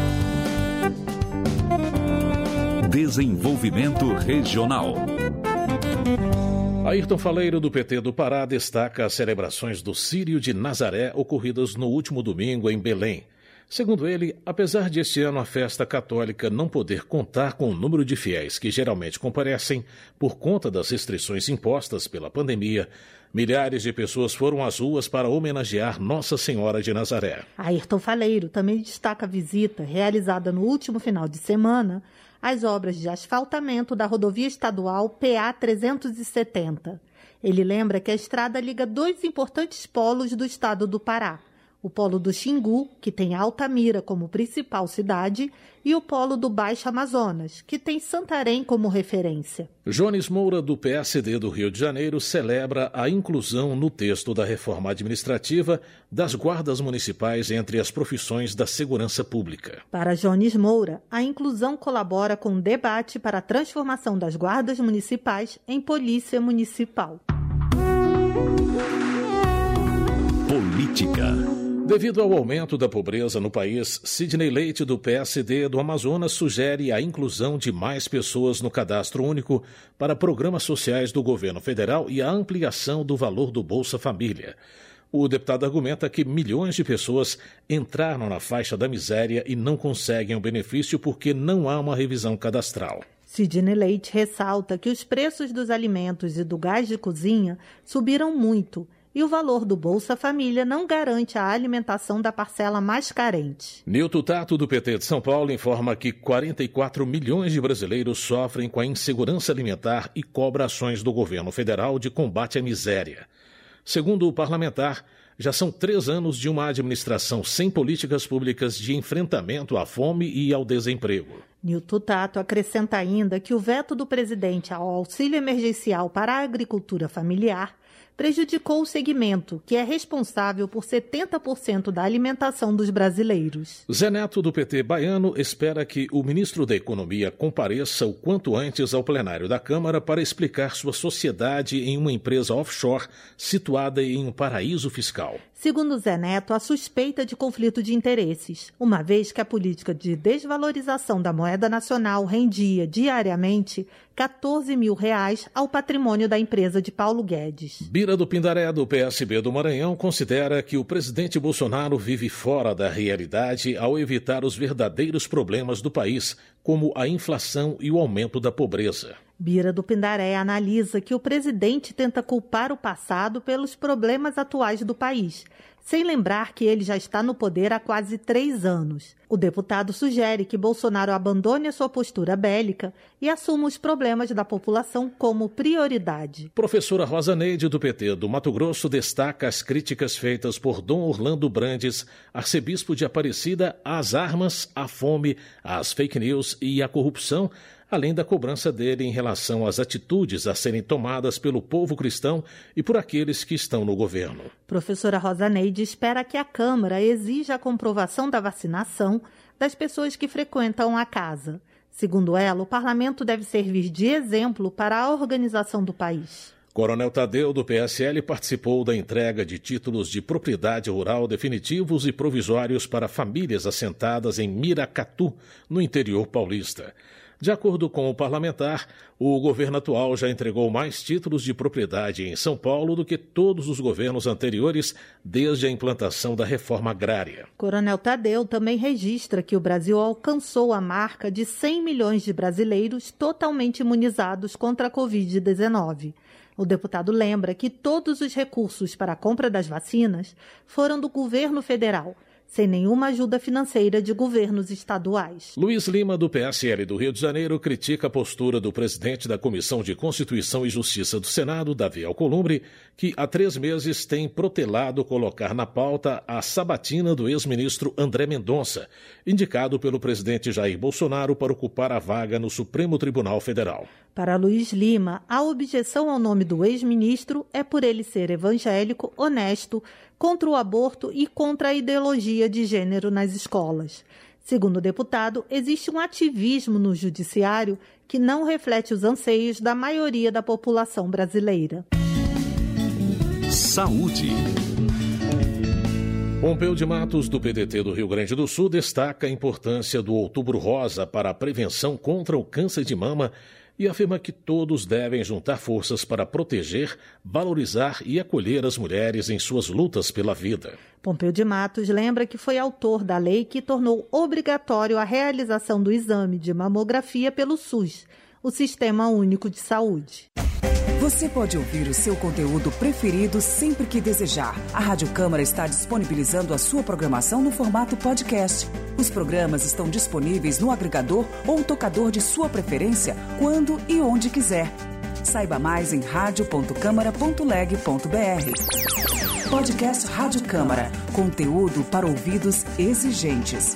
Desenvolvimento Regional. Ayrton Faleiro, do P T do Pará, destaca as celebrações do Círio de Nazaré ocorridas no último domingo em Belém. Segundo ele, apesar de este ano a festa católica não poder contar com o número de fiéis que geralmente comparecem por conta das restrições impostas pela pandemia, milhares de pessoas foram às ruas para homenagear Nossa Senhora de Nazaré. Ayrton Faleiro também destaca a visita realizada no último final de semana às obras de asfaltamento da rodovia estadual P A trezentos e setenta. Ele lembra que a estrada liga dois importantes polos do estado do Pará: o polo do Xingu, que tem Altamira como principal cidade, e o polo do Baixo Amazonas, que tem Santarém como referência. Jones Moura, do P S D do Rio de Janeiro, celebra a inclusão no texto da reforma administrativa das guardas municipais entre as profissões da segurança pública. Para Jones Moura, a inclusão colabora com o debate para a transformação das guardas municipais em polícia municipal. Política. Devido ao aumento da pobreza no país, Sidney Leite, do P S D do Amazonas, sugere a inclusão de mais pessoas no cadastro único para programas sociais do governo federal e a ampliação do valor do Bolsa Família. O deputado argumenta que milhões de pessoas entraram na faixa da miséria e não conseguem o benefício porque não há uma revisão cadastral. Sidney Leite ressalta que os preços dos alimentos e do gás de cozinha subiram muito e o valor do Bolsa Família não garante a alimentação da parcela mais carente. Nilton Tato, do P T de São Paulo, informa que quarenta e quatro milhões de brasileiros sofrem com a insegurança alimentar e cobra ações do governo federal de combate à miséria. Segundo o parlamentar, já são três anos de uma administração sem políticas públicas de enfrentamento à fome e ao desemprego. Nilton Tato acrescenta ainda que o veto do presidente ao auxílio emergencial para a agricultura familiar prejudicou o segmento, que é responsável por setenta por cento da alimentação dos brasileiros. Zé Neto, do P T baiano, espera que o ministro da Economia compareça o quanto antes ao plenário da Câmara para explicar sua sociedade em uma empresa offshore situada em um paraíso fiscal. Segundo Zé Neto, há suspeita de conflito de interesses, uma vez que a política de desvalorização da moeda nacional rendia diariamente quatorze mil reais ao patrimônio da empresa de Paulo Guedes. Bira do Pindaré, do P S B do Maranhão, considera que o presidente Bolsonaro vive fora da realidade ao evitar os verdadeiros problemas do país, como a inflação e o aumento da pobreza. Bira do Pindaré analisa que o presidente tenta culpar o passado pelos problemas atuais do país, sem lembrar que ele já está no poder há quase três anos. O deputado sugere que Bolsonaro abandone a sua postura bélica e assuma os problemas da população como prioridade. Professora Rosa Neide, do P T do Mato Grosso, destaca as críticas feitas por Dom Orlando Brandes, arcebispo de Aparecida, às armas, à fome, às fake news e à corrupção, além da cobrança dele em relação às atitudes a serem tomadas pelo povo cristão e por aqueles que estão no governo. Professora Rosa Neide espera que a Câmara exija a comprovação da vacinação das pessoas que frequentam a casa. Segundo ela, o parlamento deve servir de exemplo para a organização do país. Coronel Tadeu, do P S L, participou da entrega de títulos de propriedade rural definitivos e provisórios para famílias assentadas em Miracatu, no interior paulista. De acordo com o parlamentar, o governo atual já entregou mais títulos de propriedade em São Paulo do que todos os governos anteriores desde a implantação da reforma agrária. Coronel Tadeu também registra que o Brasil alcançou a marca de cem milhões de brasileiros totalmente imunizados contra a covid dezenove. O deputado lembra que todos os recursos para a compra das vacinas foram do governo federal, sem nenhuma ajuda financeira de governos estaduais. Luiz Lima, do P S L do Rio de Janeiro, critica a postura do presidente da Comissão de Constituição e Justiça do Senado, Davi Alcolumbre, que há três meses tem protelado colocar na pauta a sabatina do ex-ministro André Mendonça, indicado pelo presidente Jair Bolsonaro para ocupar a vaga no Supremo Tribunal Federal. Para Luiz Lima, a objeção ao nome do ex-ministro é por ele ser evangélico, honesto, contra o aborto e contra a ideologia de gênero nas escolas. Segundo o deputado, existe um ativismo no judiciário que não reflete os anseios da maioria da população brasileira. Saúde. Pompeu de Matos, do P D T do Rio Grande do Sul, destaca a importância do Outubro Rosa para a prevenção contra o câncer de mama e afirma que todos devem juntar forças para proteger, valorizar e acolher as mulheres em suas lutas pela vida. Pompeu de Matos lembra que foi autor da lei que tornou obrigatório a realização do exame de mamografia pelo SUS, o Sistema Único de Saúde. Você pode ouvir o seu conteúdo preferido sempre que desejar. A Rádio Câmara está disponibilizando a sua programação no formato podcast. Os programas estão disponíveis no agregador ou tocador de sua preferência, quando e onde quiser. Saiba mais em rádio ponto câmara ponto leg ponto br. Podcast Rádio Câmara. Conteúdo para ouvidos exigentes.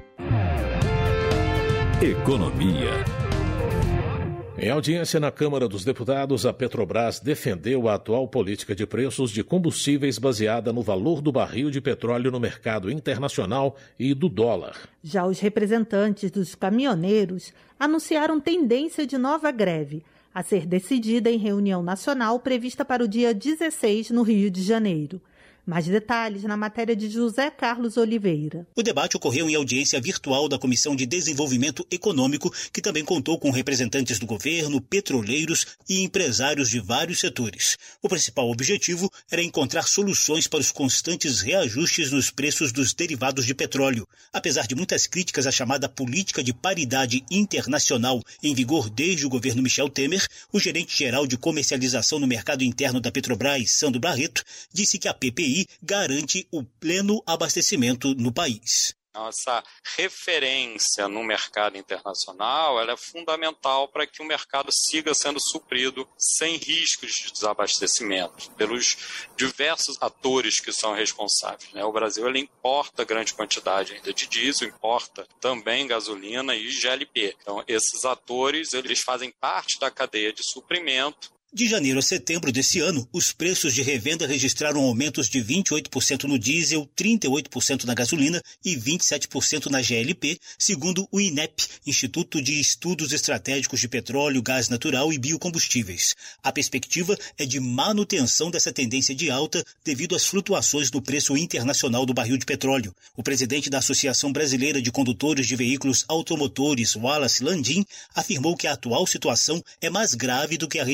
Economia. Em audiência na Câmara dos Deputados, a Petrobras defendeu a atual política de preços de combustíveis baseada no valor do barril de petróleo no mercado internacional e do dólar. Já os representantes dos caminhoneiros anunciaram tendência de nova greve, a ser decidida em reunião nacional prevista para o dia dezesseis no Rio de Janeiro. Mais detalhes na matéria de José Carlos Oliveira. O debate ocorreu em audiência virtual da Comissão de Desenvolvimento Econômico, que também contou com representantes do governo, petroleiros e empresários de vários setores. O principal objetivo era encontrar soluções para os constantes reajustes nos preços dos derivados de petróleo. Apesar de muitas críticas à chamada política de paridade internacional em vigor desde o governo Michel Temer, o gerente-geral de comercialização no mercado interno da Petrobras, Sandro Barreto, disse que a P P I garante o pleno abastecimento no país. Essa referência no mercado internacional ela é fundamental para que o mercado siga sendo suprido sem riscos de desabastecimento pelos diversos atores que são responsáveis. Né? O Brasil ele importa grande quantidade ainda de diesel, importa também gasolina e G L P. Então, esses atores eles fazem parte da cadeia de suprimento. De janeiro a setembro desse ano, os preços de revenda registraram aumentos de vinte e oito por cento no diesel, trinta e oito por cento na gasolina e vinte e sete por cento na G L P, segundo o INEP, Instituto de Estudos Estratégicos de Petróleo, Gás Natural e Biocombustíveis. A perspectiva é de manutenção dessa tendência de alta devido às flutuações no preço internacional do barril de petróleo. O presidente da Associação Brasileira de Condutores de Veículos Automotores, Wallace Landim, afirmou que a atual situação é mais grave do que a registrada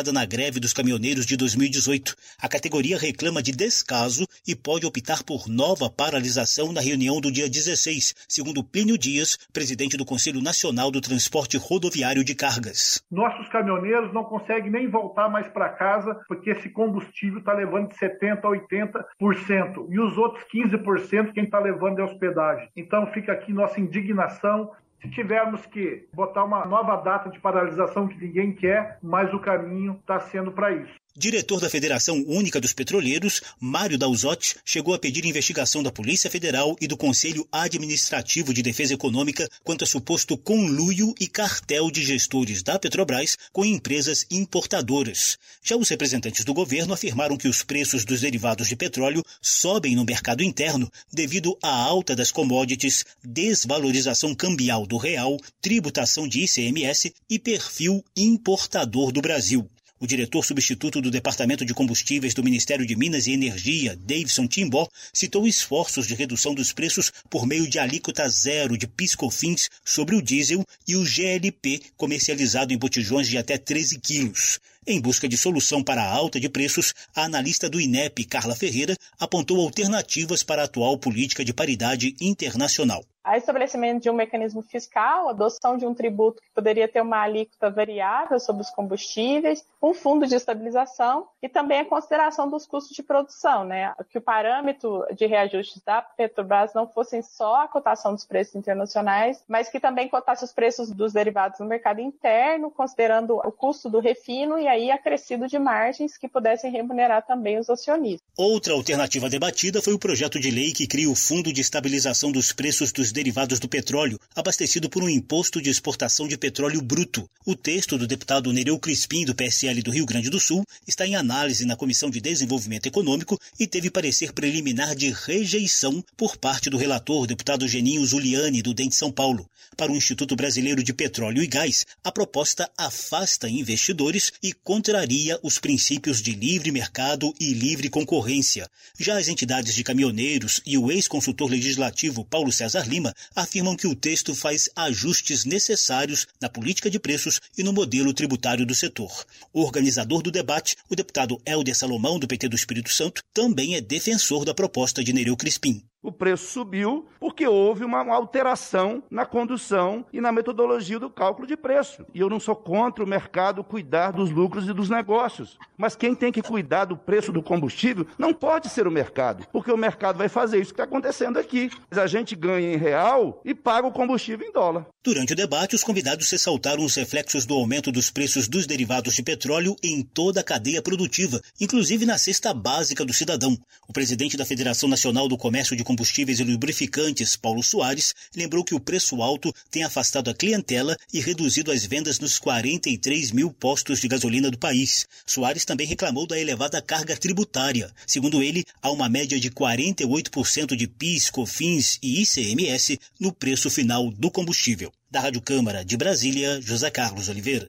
citada na greve dos caminhoneiros de dois mil e dezoito. A categoria reclama de descaso e pode optar por nova paralisação na reunião do dia dezesseis, segundo Plínio Dias, presidente do Conselho Nacional do Transporte Rodoviário de Cargas. Nossos caminhoneiros não conseguem nem voltar mais para casa porque esse combustível está levando de setenta por cento a oitenta por cento e os outros quinze por cento quem está levando é hospedagem. Então fica aqui nossa indignação. Se tivermos que botar uma nova data de paralisação que ninguém quer, mas o caminho está sendo para isso. Diretor da Federação Única dos Petroleiros, Mário Dalzotti, chegou a pedir investigação da Polícia Federal e do Conselho Administrativo de Defesa Econômica quanto a suposto conluio e cartel de gestores da Petrobras com empresas importadoras. Já os representantes do governo afirmaram que os preços dos derivados de petróleo sobem no mercado interno devido à alta das commodities, desvalorização cambial do real, tributação de I C M S e perfil importador do Brasil. O diretor substituto do Departamento de Combustíveis do Ministério de Minas e Energia, Davidson Timbó, citou esforços de redução dos preços por meio de alíquota zero de PIS/COFINS sobre o diesel e o G L P comercializado em botijões de até treze quilos. Em busca de solução para a alta de preços, a analista do I N E P, Carla Ferreira, apontou alternativas para a atual política de paridade internacional. Há estabelecimento de um mecanismo fiscal, adoção de um tributo que poderia ter uma alíquota variável sobre os combustíveis, um fundo de estabilização e também a consideração dos custos de produção, né? Que o parâmetro de reajustes da Petrobras não fossem só a cotação dos preços internacionais, mas que também cotasse os preços dos derivados no mercado interno, considerando o custo do refino e aí acrescido de margens que pudessem remunerar também os acionistas. Outra alternativa debatida foi o projeto de lei que cria o Fundo de Estabilização dos Preços dos Derivados do Petróleo, abastecido por um imposto de exportação de petróleo bruto. O texto do deputado Nereu Crispim, do P S L do Rio Grande do Sul, está em análise na Comissão de Desenvolvimento Econômico e teve parecer preliminar de rejeição por parte do relator, o deputado Geninho Zuliani, do D E M de São Paulo. Para o Instituto Brasileiro de Petróleo e Gás, a proposta afasta investidores e contraria os princípios de livre mercado e livre concorrência. Já as entidades de caminhoneiros e o ex-consultor legislativo Paulo César Lima afirmam que o texto faz ajustes necessários na política de preços e no modelo tributário do setor. O organizador do debate, o deputado Helder Salomão, do P T do Espírito Santo, também é defensor da proposta de Nereu Crispim. O preço subiu porque houve uma alteração na condução e na metodologia do cálculo de preço. E eu não sou contra o mercado cuidar dos lucros e dos negócios. Mas quem tem que cuidar do preço do combustível não pode ser o mercado, porque o mercado vai fazer isso que está acontecendo aqui. A gente ganha em real e paga o combustível em dólar. Durante o debate, os convidados ressaltaram os reflexos do aumento dos preços dos derivados de petróleo em toda a cadeia produtiva, inclusive na cesta básica do cidadão. O presidente da Federação Nacional do Comércio de Combustíveis e Lubrificantes, Paulo Soares, lembrou que o preço alto tem afastado a clientela e reduzido as vendas nos quarenta e três mil postos de gasolina do país. Soares também reclamou da elevada carga tributária. Segundo ele, há uma média de quarenta e oito por cento de PIS, COFINS e I C M S no preço final do combustível. Da Rádio Câmara de Brasília, José Carlos Oliveira.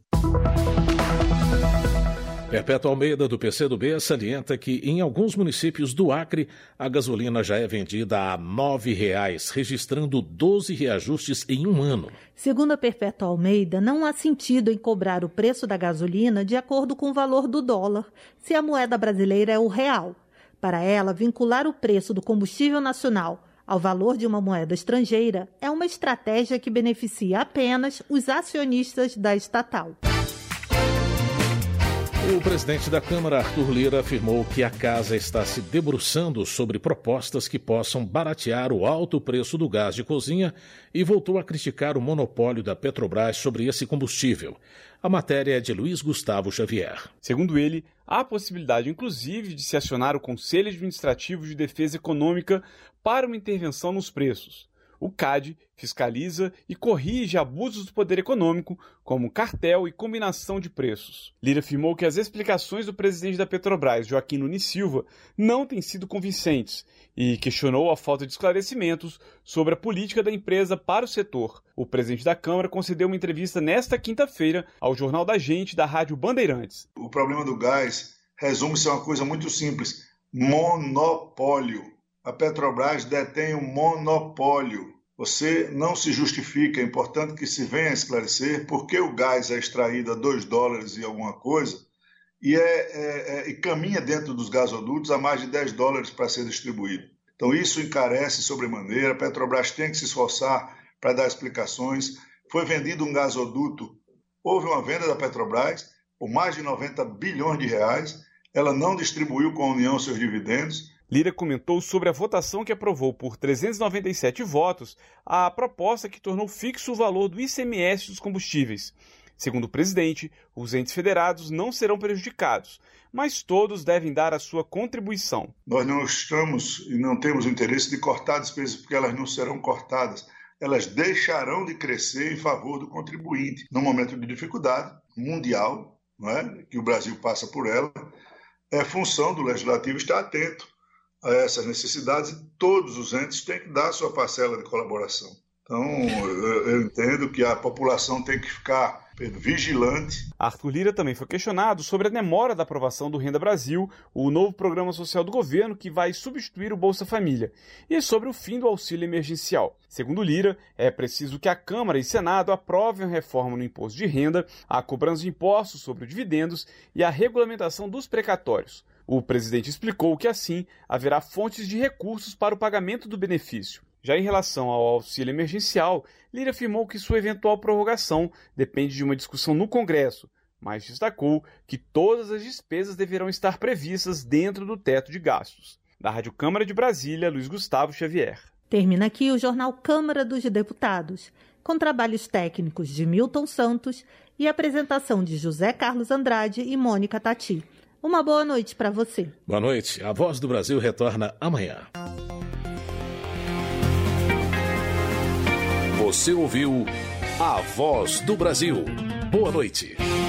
Perpétua Almeida, do P C do B, salienta que em alguns municípios do Acre a gasolina já é vendida a nove reais, registrando doze reajustes em um ano. Segundo a Perpétua Almeida, não há sentido em cobrar o preço da gasolina de acordo com o valor do dólar, se a moeda brasileira é o real. Para ela, vincular o preço do combustível nacional ao valor de uma moeda estrangeira é uma estratégia que beneficia apenas os acionistas da estatal. O presidente da Câmara, Arthur Lira, afirmou que a casa está se debruçando sobre propostas que possam baratear o alto preço do gás de cozinha e voltou a criticar o monopólio da Petrobras sobre esse combustível. A matéria é de Luiz Gustavo Xavier. Segundo ele, há a possibilidade, inclusive, de se acionar o Conselho Administrativo de Defesa Econômica para uma intervenção nos preços. O C A D fiscaliza e corrige abusos do poder econômico, como cartel e combinação de preços. Lira afirmou que as explicações do presidente da Petrobras, Joaquim Nunes Silva, não têm sido convincentes e questionou a falta de esclarecimentos sobre a política da empresa para o setor. O presidente da Câmara concedeu uma entrevista nesta quinta-feira ao Jornal da Gente, da Rádio Bandeirantes. O problema do gás resume-se a uma coisa muito simples: monopólio. A Petrobras detém um monopólio. Você não se justifica, é importante que se venha a esclarecer por que o gás é extraído a dois dólares e alguma coisa e, é, é, é, e caminha dentro dos gasodutos a mais de dez dólares para ser distribuído. Então isso encarece sobremaneira, a Petrobras tem que se esforçar para dar explicações. Foi vendido um gasoduto, houve uma venda da Petrobras por mais de noventa bilhões de reais, ela não distribuiu com a União seus dividendos. Lira comentou sobre a votação que aprovou por trezentos e noventa e sete votos a proposta que tornou fixo o valor do I C M S dos combustíveis. Segundo o presidente, os entes federados não serão prejudicados, mas todos devem dar a sua contribuição. Nós não estamos e não temos o interesse de cortar despesas, porque elas não serão cortadas. Elas deixarão de crescer em favor do contribuinte. Num momento de dificuldade mundial, não é? Que o Brasil passa por ela, é função do Legislativo estar atento a essas necessidades e todos os entes têm que dar a sua parcela de colaboração. Então, eu, eu entendo que a população tem que ficar vigilante. Arthur Lira também foi questionado sobre a demora da aprovação do Renda Brasil, o novo programa social do governo que vai substituir o Bolsa Família, e sobre o fim do auxílio emergencial. Segundo Lira, é preciso que a Câmara e Senado aprovem a reforma no imposto de renda, a cobrança de impostos sobre dividendos e a regulamentação dos precatórios. O presidente explicou que, assim, haverá fontes de recursos para o pagamento do benefício. Já em relação ao auxílio emergencial, Lira afirmou que sua eventual prorrogação depende de uma discussão no Congresso, mas destacou que todas as despesas deverão estar previstas dentro do teto de gastos. Da Rádio Câmara de Brasília, Luiz Gustavo Xavier. Termina aqui o jornal Câmara dos Deputados, com trabalhos técnicos de Milton Santos e apresentação de José Carlos Andrade e Mônica Tati. Uma boa noite para você. Boa noite. A Voz do Brasil retorna amanhã. Você ouviu A Voz do Brasil. Boa noite.